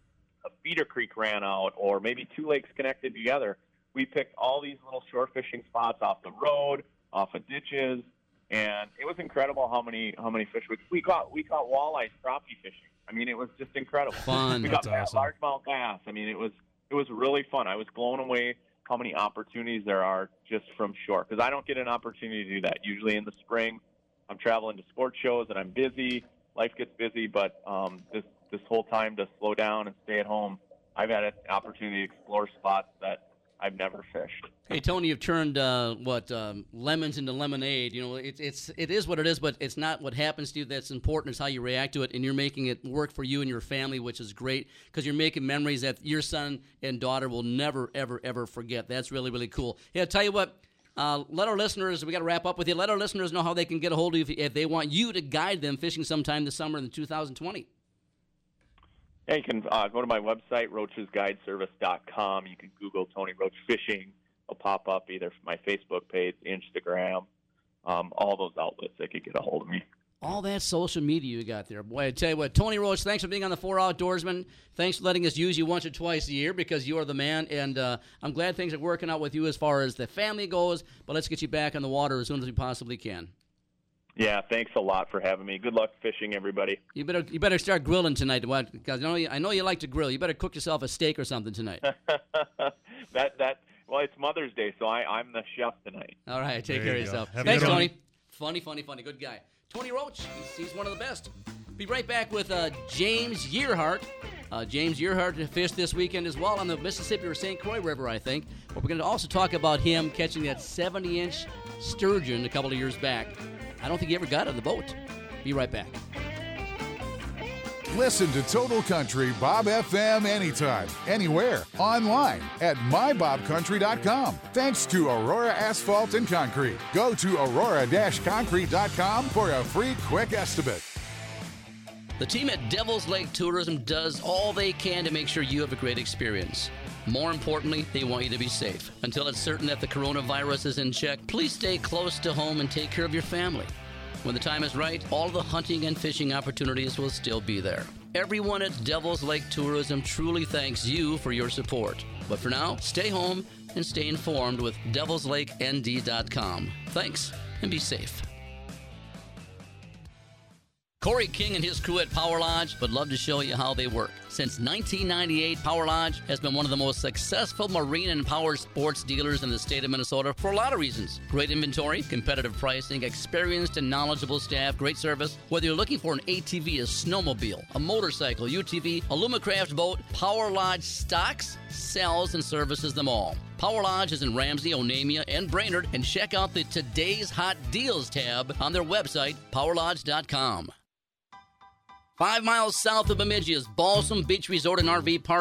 a feeder creek ran out or maybe two lakes connected together. We picked all these little shore fishing spots off the road, off of ditches, and it was incredible how many how many fish we, we caught. We caught walleye crappie fishing. I mean, it was just incredible. Fun. We got That's awesome. largemouth bass. I mean, it was it was really fun. I was blown away how many opportunities there are just from shore, because I don't get an opportunity to do that. Usually in the spring, I'm traveling to sports shows and I'm busy. Life gets busy, but um, this this whole time to slow down and stay at home, I've had an opportunity to explore spots that I've never fished. Hey, Tony, you've turned uh, what um, lemons into lemonade. You know, it's it's it is what it is, but it's not what happens to you that's important. It's how you react to it, and you're making it work for you and your family, which is great because you're making memories that your son and daughter will never, ever, ever forget. That's really, really cool. Hey, I'll tell you what. Uh, let our listeners, we got to wrap up with you. Let our listeners know how they can get a hold of you if, if they want you to guide them fishing sometime this summer in two thousand twenty. Yeah, you can uh, go to my website, roaches guide service dot com. You can Google Tony Roach Fishing. It'll pop up either from my Facebook page, Instagram, um, all those outlets that could get a hold of me. All that social media you got there. Boy, I tell you what, Tony Roach, thanks for being on the Four Outdoorsmen. Thanks for letting us use you once or twice a year because you are the man, and uh, I'm glad things are working out with you as far as the family goes, but let's get you back on the water as soon as we possibly can. Yeah, thanks a lot for having me. Good luck fishing, everybody. You better you better start grilling tonight, because I know you, I know you like to grill. You better cook yourself a steak or something tonight. that that well, it's Mother's Day, so I, I'm the chef tonight. All right, take There care of you go. yourself. Have a Thanks, good one. Tony. Funny, funny, funny. Good guy. Tony Roach, he's, he's one of the best. Be right back with uh, James Yearhart. Uh, James Yearhart fished this weekend as well on the Mississippi or Saint Croix River, I think. But we're going to also talk about him catching that seventy-inch sturgeon a couple of years back. I don't think he ever got it on the boat. Be right back. Listen to Total Country Bob F M anytime, anywhere, online at my bob country dot com. Thanks to Aurora Asphalt and Concrete. Go to aurora dash concrete dot com for a free quick estimate. The team at Devil's Lake Tourism does all they can to make sure you have a great experience. More importantly, they want you to be safe. Until it's certain that the coronavirus is in check, please stay close to home and take care of your family. When the time is right, all the hunting and fishing opportunities will still be there. Everyone at Devil's Lake Tourism truly thanks you for your support. But for now, stay home and stay informed with devils lake n d dot com. Thanks, and be safe. Corey King and his crew at Power Lodge would love to show you how they work. Since nineteen ninety-eight, Power Lodge has been one of the most successful marine and power sports dealers in the state of Minnesota for a lot of reasons. Great inventory, competitive pricing, experienced and knowledgeable staff, great service. Whether you're looking for an A T V, a snowmobile, a motorcycle, U T V, a Lumacraft boat, Power Lodge stocks, sells, and services them all. Power Lodge is in Ramsey, Onamia, and Brainerd, and check out the Today's Hot Deals tab on their website, power lodge dot com. Five miles south of Bemidji is Balsam Beach Resort and R V Park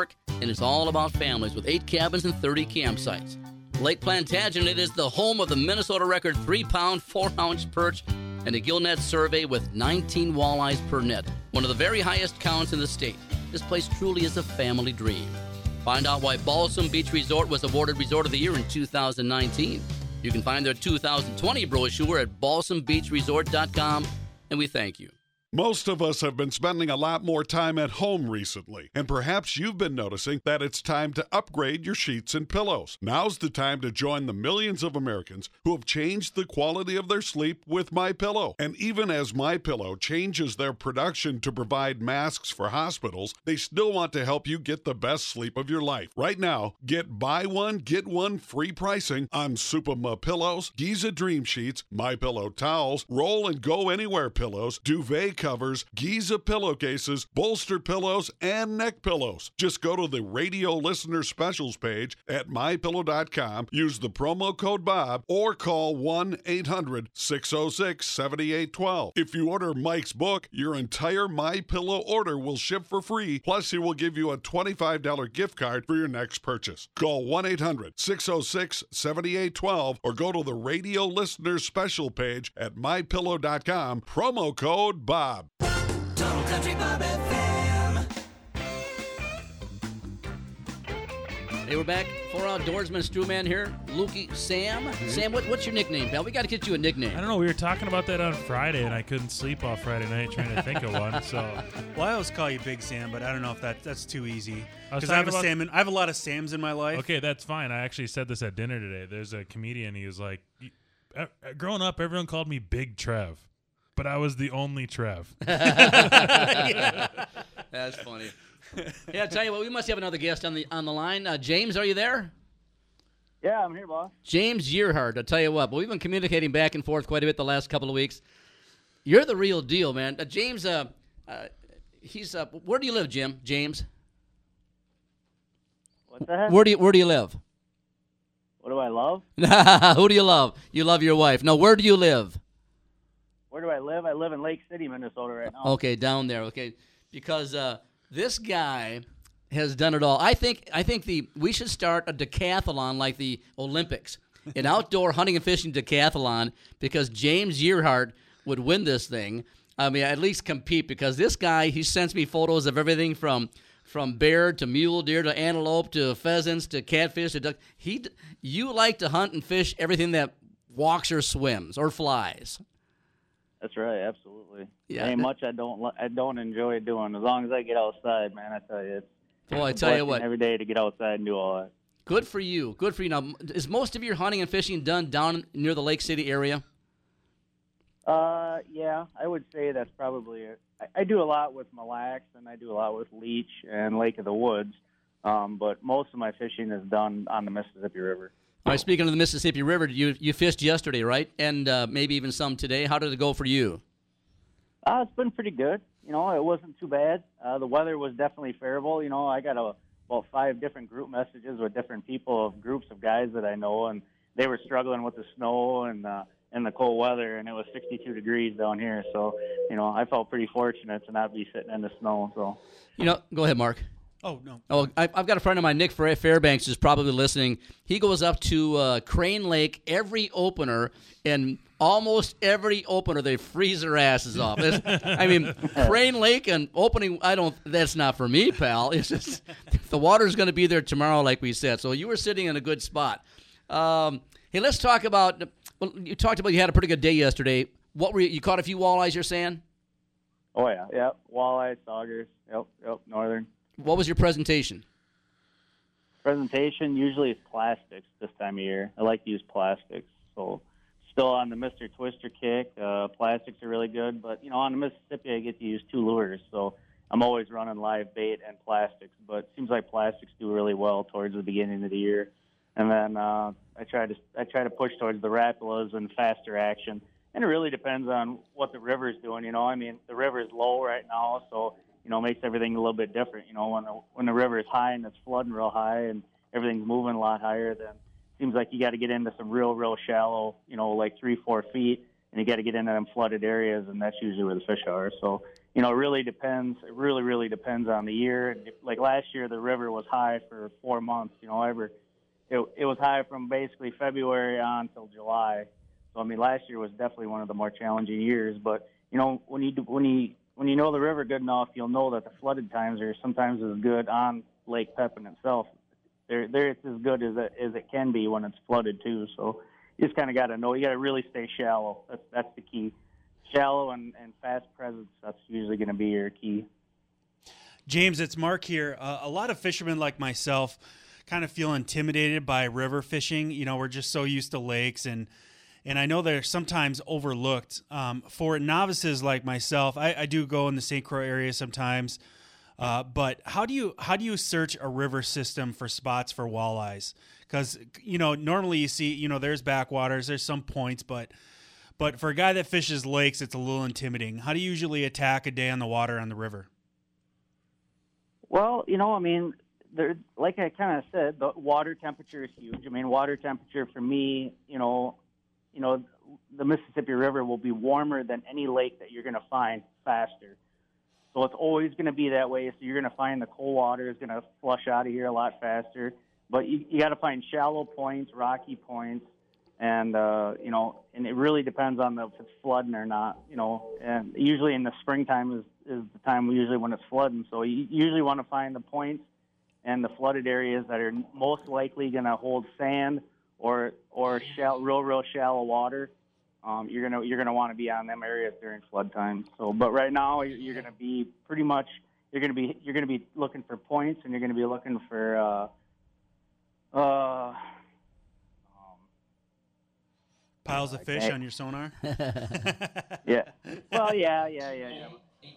and it's all about families with eight cabins and thirty campsites. Lake Plantagenet is the home of the Minnesota record three-pound, four-ounce perch and a gill net survey with nineteen walleyes per net, one of the very highest counts in the state. This place truly is a family dream. Find out why Balsam Beach Resort was awarded Resort of the Year in two thousand nineteen. You can find their two thousand twenty brochure at balsam beach resort dot com, and we thank you. Most of us have been spending a lot more time at home recently, and perhaps you've been noticing that it's time to upgrade your sheets and pillows. Now's the time to join the millions of Americans who have changed the quality of their sleep with MyPillow. And even as MyPillow changes their production to provide masks for hospitals, they still want to help you get the best sleep of your life. Right now, get buy one, get one free pricing on Supama pillows, Giza Dream Sheets, MyPillow towels, Roll and Go Anywhere pillows, duvet covers, Giza pillowcases, bolster pillows, and neck pillows. Just go to the radio listener specials page at my pillow dot com, use the promo code Bob, or call one eight hundred, six oh six, seven eight one two. If you order Mike's book, your entire MyPillow order will ship for free, plus he will give you a twenty-five dollars gift card for your next purchase. Call one eight hundred, six oh six, seven eight one two or go to the radio listener special page at my pillow dot com, promo code Bob. Total Country Bob F M. Hey, we're back. Four outdoorsman, Strewman here. Lukey, Sam. Mm-hmm. Sam, what, what's your nickname, pal? We got to get you a nickname. I don't know. We were talking about that on Friday, and I couldn't sleep all Friday night trying to think of one. So, well, I always call you Big Sam, but I don't know if that that's too easy. I was Because I, have a talking about- Sam in, I have a lot of Sams in my life. Okay, that's fine. I actually said this at dinner today. There's a comedian. He was like, "Uh, growing up, everyone called me Big Trev, but I was the only Trev." Yeah. That's funny. Hey, I'll tell you what, we must have another guest on the on the line. Uh, James, are you there? Yeah, I'm here, boss. James Yearhart, I'll tell you what, but we've been communicating back and forth quite a bit the last couple of weeks. You're the real deal, man. Uh, James, uh, uh, he's uh, where do you live, Jim? James? What's that? Where do you, where do you live? What do I love? Who do you love? You love your wife. No, where do you live? Where do I live? I live in Lake City, Minnesota right now. Okay, down there. Okay, because uh, this guy has done it all. I think. I think the we should start a decathlon like the Olympics, an outdoor hunting and fishing decathlon, because James Yearhart would win this thing. I mean, at least compete, because this guy, he sends me photos of everything from from bear to mule deer to antelope to pheasants to catfish to duck. He, you like to hunt and fish everything that walks or swims or flies. That's right, absolutely. Yeah. There ain't much I don't li- I don't enjoy doing. As long as I get outside, man, I tell you, it's Boy, I a tell you blessing what. every day to get outside and do all that. Good for you. Good for you. Now, m- is most of your hunting and fishing done down near the Lake City area? Uh, yeah, I would say that's probably it. I, I do a lot with Mille Lacs, and I do a lot with Leech and Lake of the Woods, um, but most of my fishing is done on the Mississippi River. All right, speaking of the Mississippi River, you you fished yesterday, right? And uh, maybe even some today. How did it go for you? Uh, it's been pretty good. You know, it wasn't too bad. Uh, the weather was definitely favorable. You know, I got a, about five different group messages with different people of groups of guys that I know, and they were struggling with the snow and uh, and the cold weather, and it was sixty-two degrees down here. So, you know, I felt pretty fortunate to not be sitting in the snow. So, You know, go ahead, Mark. Oh, no. Oh, I, I've got a friend of mine, Nick Fair- Fairbanks, is probably listening. He goes up to uh, Crane Lake every opener, and almost every opener they freeze their asses off. It's, I mean, Crane Lake and opening, I don't. That's not for me, pal. It's just the water's going to be there tomorrow, like we said. So you were sitting in a good spot. Um, hey, let's talk about. Well, you talked about you had a pretty good day yesterday. What were you? You caught a few walleyes, you're saying? oh yeah, yep, walleye, saugers, yep, yep, northern. What was your presentation? Presentation usually is plastics this time of year. I like to use plastics. So still on the Mister Twister kick. Uh, plastics are really good, but you know, on the Mississippi I get to use two lures, so I'm always running live bait and plastics. But it seems like plastics do really well towards the beginning of the year. And then uh, I try to I try to push towards the Rapalas and faster action. And it really depends on what the river's doing. You know, I mean, the river is low right now, so you know, makes everything a little bit different. You know, when the when the river is high and it's flooding real high and everything's moving a lot higher, then it seems like you got to get into some real, real shallow, you know, like three, four feet, and you got to get into them flooded areas, and that's usually where the fish are. So, you know, it really depends. It really, really depends on the year. Like last year, the river was high for four months. You know, ever it it was high from basically February on till July. So I mean, last year was definitely one of the more challenging years. But you know, when you when you when you know the river good enough, you'll know that the flooded times are sometimes as good on Lake Pepin itself. They're, they're it's as good as it, as it can be when it's flooded too. So you just kind of got to know. You got to really stay shallow. That's that's the key. Shallow and, and fast presence. That's usually going to be your key. James, it's Mark here. Uh, a lot of fishermen like myself kind of feel intimidated by river fishing. You know, we're just so used to lakes, and and I know they're sometimes overlooked. Um, for novices like myself, I, I do go in the Saint Croix area sometimes. Uh, but how do you how do you search a river system for spots for walleyes? Because you know normally you see you know there's backwaters, there's some points, but but for a guy that fishes lakes, it's a little intimidating. How do you usually attack a day on the water on the river? Well, you know, I mean, there, like I kind of said, the water temperature is huge. I mean, water temperature for me, you know, you know, the Mississippi River will be warmer than any lake that you're going to find faster. So it's always going to be that way. So you're going to find the cold water is going to flush out of here a lot faster. But you, you got to find shallow points, rocky points, and uh, you know, and it really depends on the, if it's flooding or not. You know, and usually in the springtime is is the time usually when it's flooding. So you usually want to find the points and the flooded areas that are most likely going to hold sand or or shall, real real shallow water. Um, you're gonna you're gonna want to be on them areas during flood time. So, but right now you're gonna be pretty much you're gonna be you're gonna be looking for points, and you're gonna be looking for uh, uh, um, piles of fish on your sonar. yeah. Well, yeah, yeah, yeah, yeah.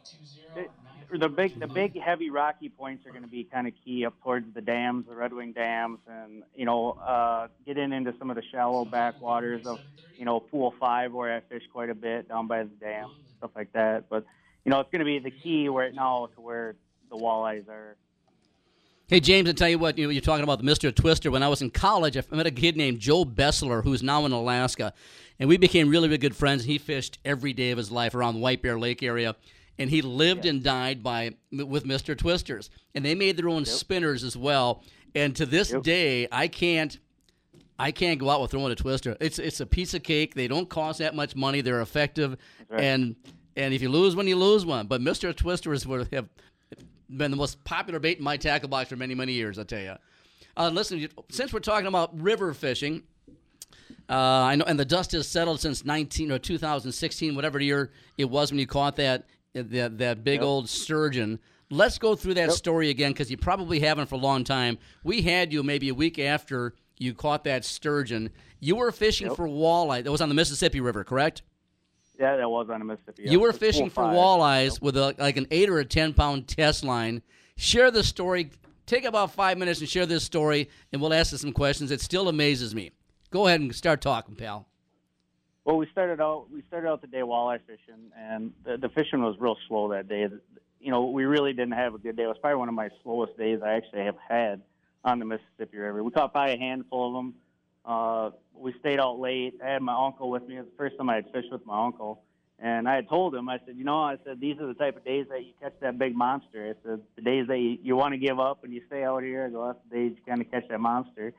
The, the big the big heavy rocky points are going to be kind of key up towards the dams, the Red Wing dams, and you know uh, getting into some of the shallow backwaters of you know Pool Five where I fish quite a bit down by the dam, stuff like that. But you know it's going to be the key right now to where the walleyes are. Hey, James, I tell you what, you know, you're talking about the Mister Twister. When I was in college, I met a kid named Joe Bessler, who's now in Alaska, and we became really, really good friends. He fished every day of his life around the White Bear Lake area. And he lived yeah. and died by with Mister Twisters, and they made their own yep. spinners as well. And to this yep. day, I can't, I can't go out with throwing a twister. It's it's a piece of cake. They don't cost that much money. They're effective, right. and and if you lose one, you lose one. But Mister Twisters would have been the most popular bait in my tackle box for many many years. I tell you. Uh, listen, since we're talking about river fishing, uh, I know, and the dust has settled since nineteen or two thousand sixteen, whatever year it was when you caught that. That, that big yep. old sturgeon. Let's go through that yep. story again because you probably haven't for a long time. We had you maybe a week after you caught that sturgeon. You were fishing yep. for walleye. That was on the Mississippi River, correct? Yeah, that was on the Mississippi. You were fishing for walleyes yep. with a, like an eight or a ten pound test line. Share the story. Take about five minutes and share this story, and we'll ask you some questions. It still amazes me. Go ahead and start talking, pal. Well, we started out we started out the day walleye fishing, and the, the fishing was real slow that day. You know, we really didn't have a good day. It was probably one of my slowest days I actually have had on the Mississippi River. We caught probably a handful of them. Uh, we stayed out late. I had my uncle with me. It was the first time I had fished with my uncle. And I had told him, I said, you know, I said, these are the type of days that you catch that big monster. I said, the days that you, you want to give up and you stay out here, I go, that's the days you kind of catch that monster.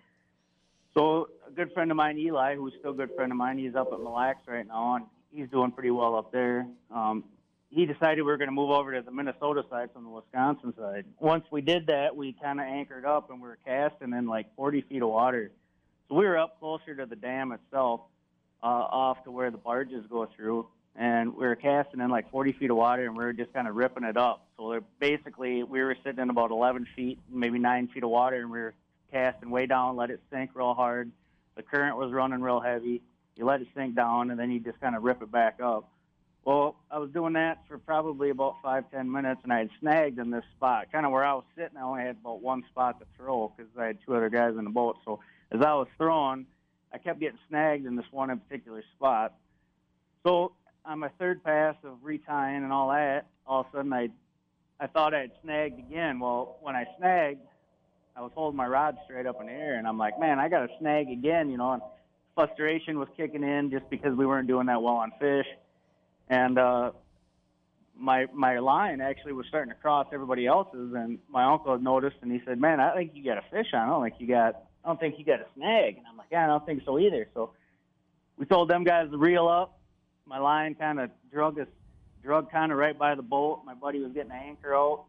So a good friend of mine, Eli, who's still a good friend of mine, he's up at Mille Lacs right now, and he's doing pretty well up there. Um, he decided we were going to move over to the Minnesota side from the Wisconsin side. Once we did that, we kind of anchored up, and we were casting in like forty feet of water. So we were up closer to the dam itself, uh, off to where the barges go through, and we were casting in like forty feet of water, and we were just kind of ripping it up. So basically, we were sitting in about eleven feet, maybe nine feet of water, and we were casting way down, let it sink real hard. The current was running real heavy. You let it sink down, and then you just kind of rip it back up. Well, I was doing that for probably about five, ten minutes, and I had snagged in this spot. Kind of where I was sitting, I only had about one spot to throw because I had two other guys in the boat. So as I was throwing, I kept getting snagged in this one in particular spot. So on my third pass of retying and all that, all of a sudden I, I thought I had snagged again. Well, when I snagged, I was holding my rod straight up in the air, and I'm like, man, I got to snag again, you know, and frustration was kicking in just because we weren't doing that well on fish. And uh, my my line actually was starting to cross everybody else's, and my uncle had noticed, and he said, "Man, I think you got a fish on. I don't think you got. I don't think you got a snag." And I'm like, "Yeah, I don't think so either." So we told them guys to reel up. My line kind of drug us, drug kind of right by the boat. My buddy was getting the anchor out.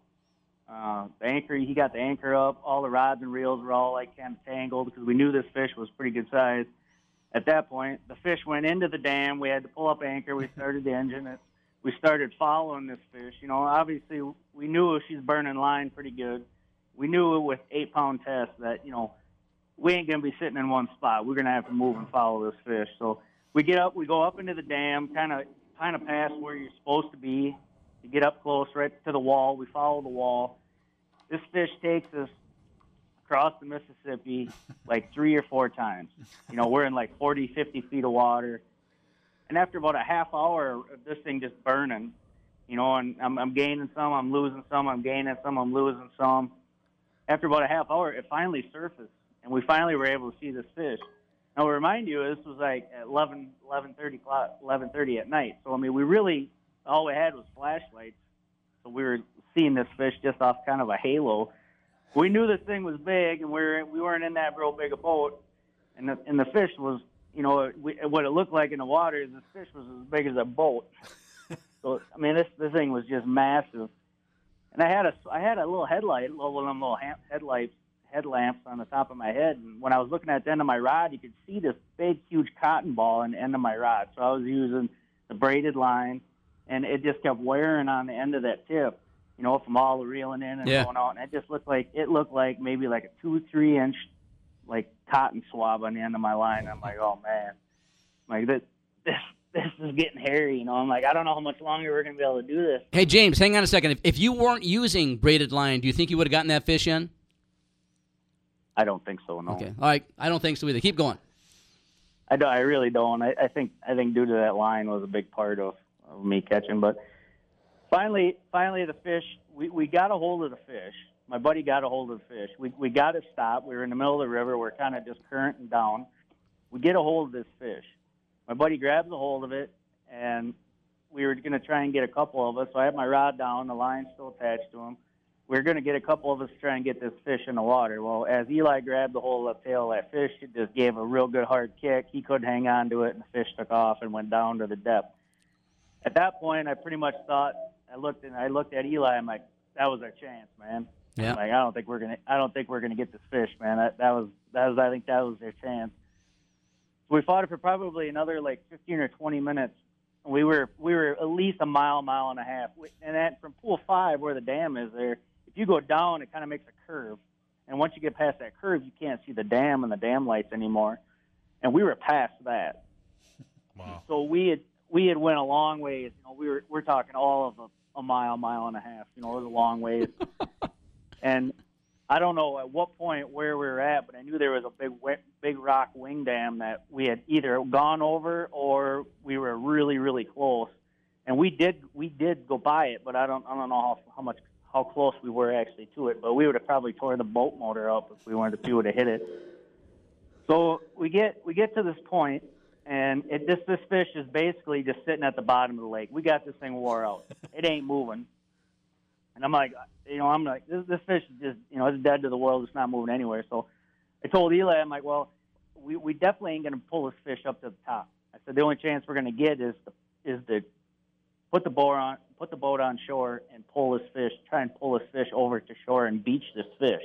Uh, the anchor, he got the anchor up. All the rods and reels were all like kind of tangled because we knew this fish was pretty good size. At that point, the fish went into the dam. We had to pull up anchor. We started the engine. It, we started following this fish. You know, obviously we knew she's burning line pretty good. We knew with eight pound test that, you know, we ain't going to be sitting in one spot. We're going to have to move and follow this fish. So we get up, we go up into the dam, kind of kind of past where you're supposed to be. You get up close right to the wall. We follow the wall. This fish takes us across the Mississippi like three or four times. You know, we're in like forty, fifty feet of water. And after about a half hour of this thing just burning, you know, and I'm, I'm gaining some, I'm losing some, I'm gaining some, I'm losing some. After about a half hour, it finally surfaced, and we finally were able to see this fish. Now, to remind you, this was like at eleven, eleven thirty, eleven thirty at night. So, I mean, we really, all we had was flashlights. So we were seeing this fish just off kind of a halo. We knew this thing was big, and we, were, we weren't in that real big a boat. And the, and the fish was, you know, we, what it looked like in the water is this fish was as big as a boat. So, I mean, this, this thing was just massive. And I had a, I had a little headlight, one of them little headlights, headlamps on the top of my head. And when I was looking at the end of my rod, you could see this big, huge cotton ball on the end of my rod. So I was using the braided line, and it just kept wearing on the end of that tip, you know, from all the reeling in and Yeah. going out. And it just looked like, it looked like maybe like a two, three inch, like cotton swab on the end of my line. I'm like, oh man, like this, this, this is getting hairy. You know, I'm like, I don't know how much longer we're going to be able to do this. Hey, James, hang on a second. If, if you weren't using braided line, do you think you would have gotten that fish in? I don't think so, no. Okay. All right. I don't think so either. Keep going. I, do, I really don't. I, I think I think due to that line was a big part of, of me catching. But finally, finally the fish, we, we got a hold of the fish. My buddy got a hold of the fish. We we got it stopped. We were in the middle of the river. We're kind of just currenting down. We get a hold of this fish. My buddy grabs a hold of it, and we were going to try and get a couple of us. So I had my rod down. The line's still attached to him. We were going to get a couple of us to try and get this fish in the water. Well, as Eli grabbed the hold of the tail of that fish, it just gave a real good hard kick. He couldn't hang on to it, and the fish took off and went down to the depth. At that point, I pretty much thought, I looked and I looked at Eli. I'm like, that was our chance, man. Yeah. I'm like, I don't think we're gonna. I don't think we're gonna get this fish, man. That, that was. That was. I think that was their chance. So we fought it for probably another like fifteen or twenty minutes. We were. We were at least a mile, mile and a half. And that from pool five, where the dam is there, if you go down, it kind of makes a curve. And once you get past that curve, you can't see the dam and the dam lights anymore. And we were past that. Wow. So we had we had went a long ways. You know, we were we're talking all of a, a mile, mile and a half. You know, it was a long ways. And I don't know at what point where we were at, but I knew there was a big big rock wing dam that we had either gone over or we were really really close. And we did we did go by it, but I don't I don't know how, how much how close we were actually to it. But we would have probably tore the boat motor up if we weren't if we would have hit it. So we get we get to this point, and it this this fish is basically just sitting at the bottom of the lake. We got this thing wore out. It ain't moving. And I'm like, you know, I'm like, this, this fish is just, you know, it's dead to the world. It's not moving anywhere. So I told Eli, I'm like, well, we, we definitely ain't going to pull this fish up to the top. I said, the only chance we're going to get is to, is to put the boat on, put the boat on shore and pull this fish, try and pull this fish over to shore and beach this fish.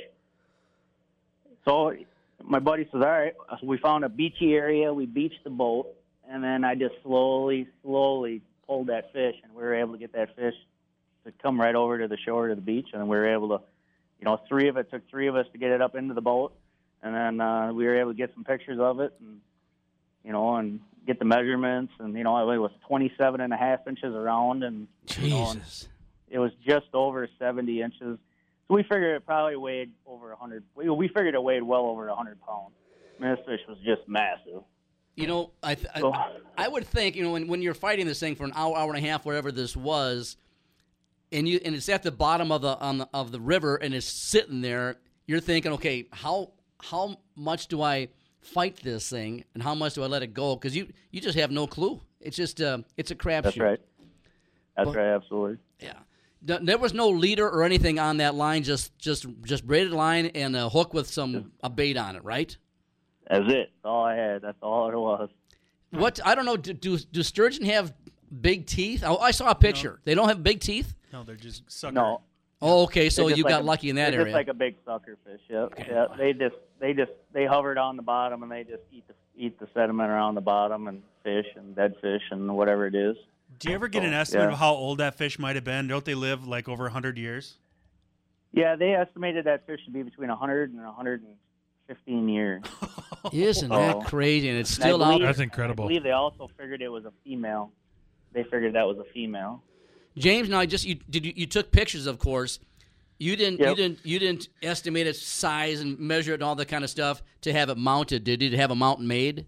So my buddy says, all right, so we found a beachy area. We beached the boat, and then I just slowly, slowly pulled that fish, and we were able to get that fish to come right over to the shore to the beach, and we were able to, you know, three of it took three of us to get it up into the boat, and then uh, we were able to get some pictures of it, and you know, and get the measurements, and you know, it was twenty-seven and a half inches around, and you know, and it was just over seventy inches. So we figured it probably weighed over a hundred. We, we figured it weighed well over a hundred pounds. I mean, this fish was just massive. You know, I th- So- I, I would think, you know, when when you're fighting this thing for an hour, hour and a half, whatever this was. And you and it's at the bottom of the on the, of the river, and it's sitting there. You're thinking, okay, how how much do I fight this thing, and how much do I let it go? Because you, you just have no clue. It's just uh, it's a crapshoot. That's right. That's But- right, absolutely. Yeah. Th- There was no leader or anything on that line, just just just braided line and a hook with some a bait on it, right? That's it. That's all I had. That's all it was. What I don't know. Do do, do sturgeon have big teeth? Oh, I saw a picture. They don't have big teeth. No, they're just sucker. No. Oh, okay. So They're just you like got a- lucky in that they're area. Just like a big sucker fish. Yep. Yeah. They just they just they hover down the bottom and they just eat the eat the sediment around the bottom and fish and dead fish and whatever it is. Do you ever get So, an estimate yeah. of how old that fish might have been? Don't they live like over one hundred years? Yeah, they estimated that fish to be between one hundred and one hundred fifteen years. Isn't So- that crazy? And it's And I still out. believe- That's incredible. I believe they also figured it was a female. They figured that was a female. James, now I just you did you, you took pictures, of course. You didn't you Yep. didn't you didn't estimate its size and measure it and all that kind of stuff to have it mounted. Did you have a mount made?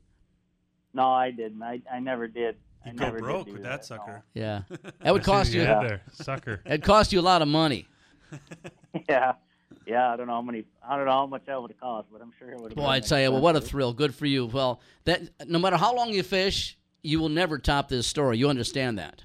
No, I didn't. I, I never did. I You go never broke did do with that, that sucker. Yeah, that would I see cost what you. you had there. Sucker. It'd cost you a lot of money. No. Yeah, yeah. I don't know how many. I don't know how much that would have cost, but I'm sure it would have. Boy, I tell you, well, what a thrill! Good for you. Well, that no matter how long you fish, you will never top this story. You understand that?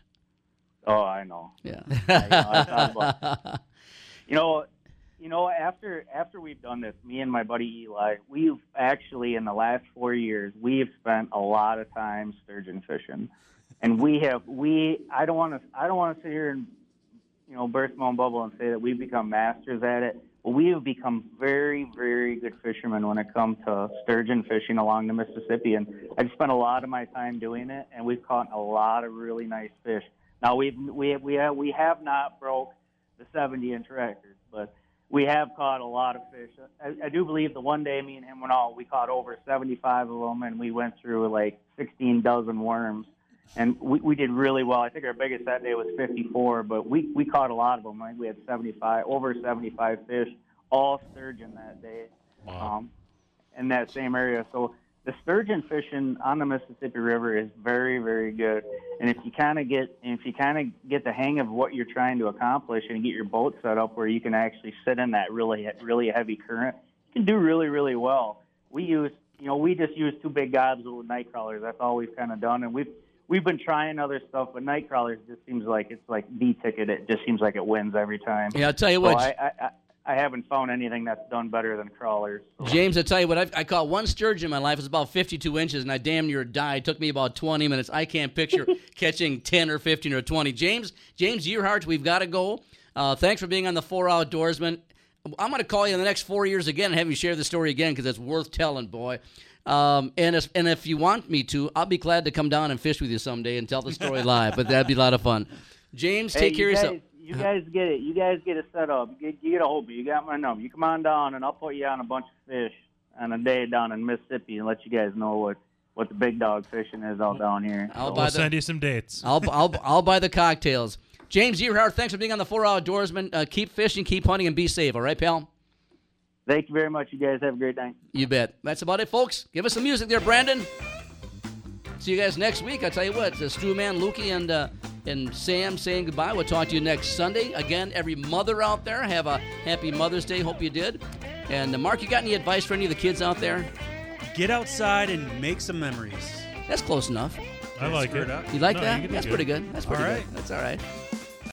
Oh, I know. Yeah. I know. I thought about- you know, you know. After after we've done this, me and my buddy Eli, we've actually in the last four years we've spent a lot of time sturgeon fishing, and we have we. I don't want to. I don't want to sit here and you know burst my own bubble and say that we've become masters at it. But we have become very, very good fishermen when it comes to sturgeon fishing along the Mississippi, and I've spent a lot of my time doing it, and we've caught a lot of really nice fish. Now we've we we have, we have not broke the seventy inch record, but we have caught a lot of fish. I, I do believe the one day me and him went out, we caught over seventy-five of them, and we went through like sixteen dozen worms, and we, we did really well. I think our biggest that day was fifty-four, but we, we caught a lot of them. I think we had seventy-five, over seventy-five fish, all sturgeon that day, Wow. um, in that same area. So the sturgeon fishing on the Mississippi River is very, very good. And if you kind of get, if you kind of get the hang of what you're trying to accomplish and get your boat set up where you can actually sit in that really, really heavy current, you can do really, really well. We use, you know, we just use two big gobs with night crawlers. That's all we've kind of done, and we've we've been trying other stuff, but night crawlers just seems like it's like the ticket. It just seems like it wins every time. Yeah, I'll tell you So what. I, I, I I haven't found anything that's done better than crawlers. So. James, I tell you what, I've, I caught one sturgeon in my life. It was about fifty-two inches, and I damn near died. It took me about twenty minutes. I can't picture catching ten or fifteen or twenty. James, James Earhart, we've got to go. Uh, thanks for being on the Four Outdoorsmen. I'm going to call you in the next four years again and have you share the story again because it's worth telling, boy. Um, and, if, and if you want me to, I'll be glad to come down and fish with you someday and tell the story live, but that'd be a lot of fun. James, Hey, take care you of guys, yourself. You guys get it. You guys get it set up. You get, you get a hold of me. You got my number. You come on down, and I'll put you on a bunch of fish on a day down in Mississippi and let you guys know what, what the big dog fishing is all down here. I'll So- buy We'll the- send you some dates. I'll, I'll, I'll buy the cocktails. James Earhart, thanks for being on the Four Outdoorsmen. Uh, keep fishing, keep hunting, and be safe. All right, pal? Thank you very much. You guys have a great night. You bet. That's about it, folks. Give us some music there, Brandon. See you guys next week. I tell you what, uh, Stu Man, Lukey, and uh, and Sam saying goodbye. We'll talk to you next Sunday. Again, every mother out there, have a happy Mother's Day. Hope you did. And uh, Mark, you got any advice for any of the kids out there? Get outside and make some memories. That's close enough. I like Screw it. it up. You like No, that? you did That's good. pretty good. That's pretty All good. right. That's all right.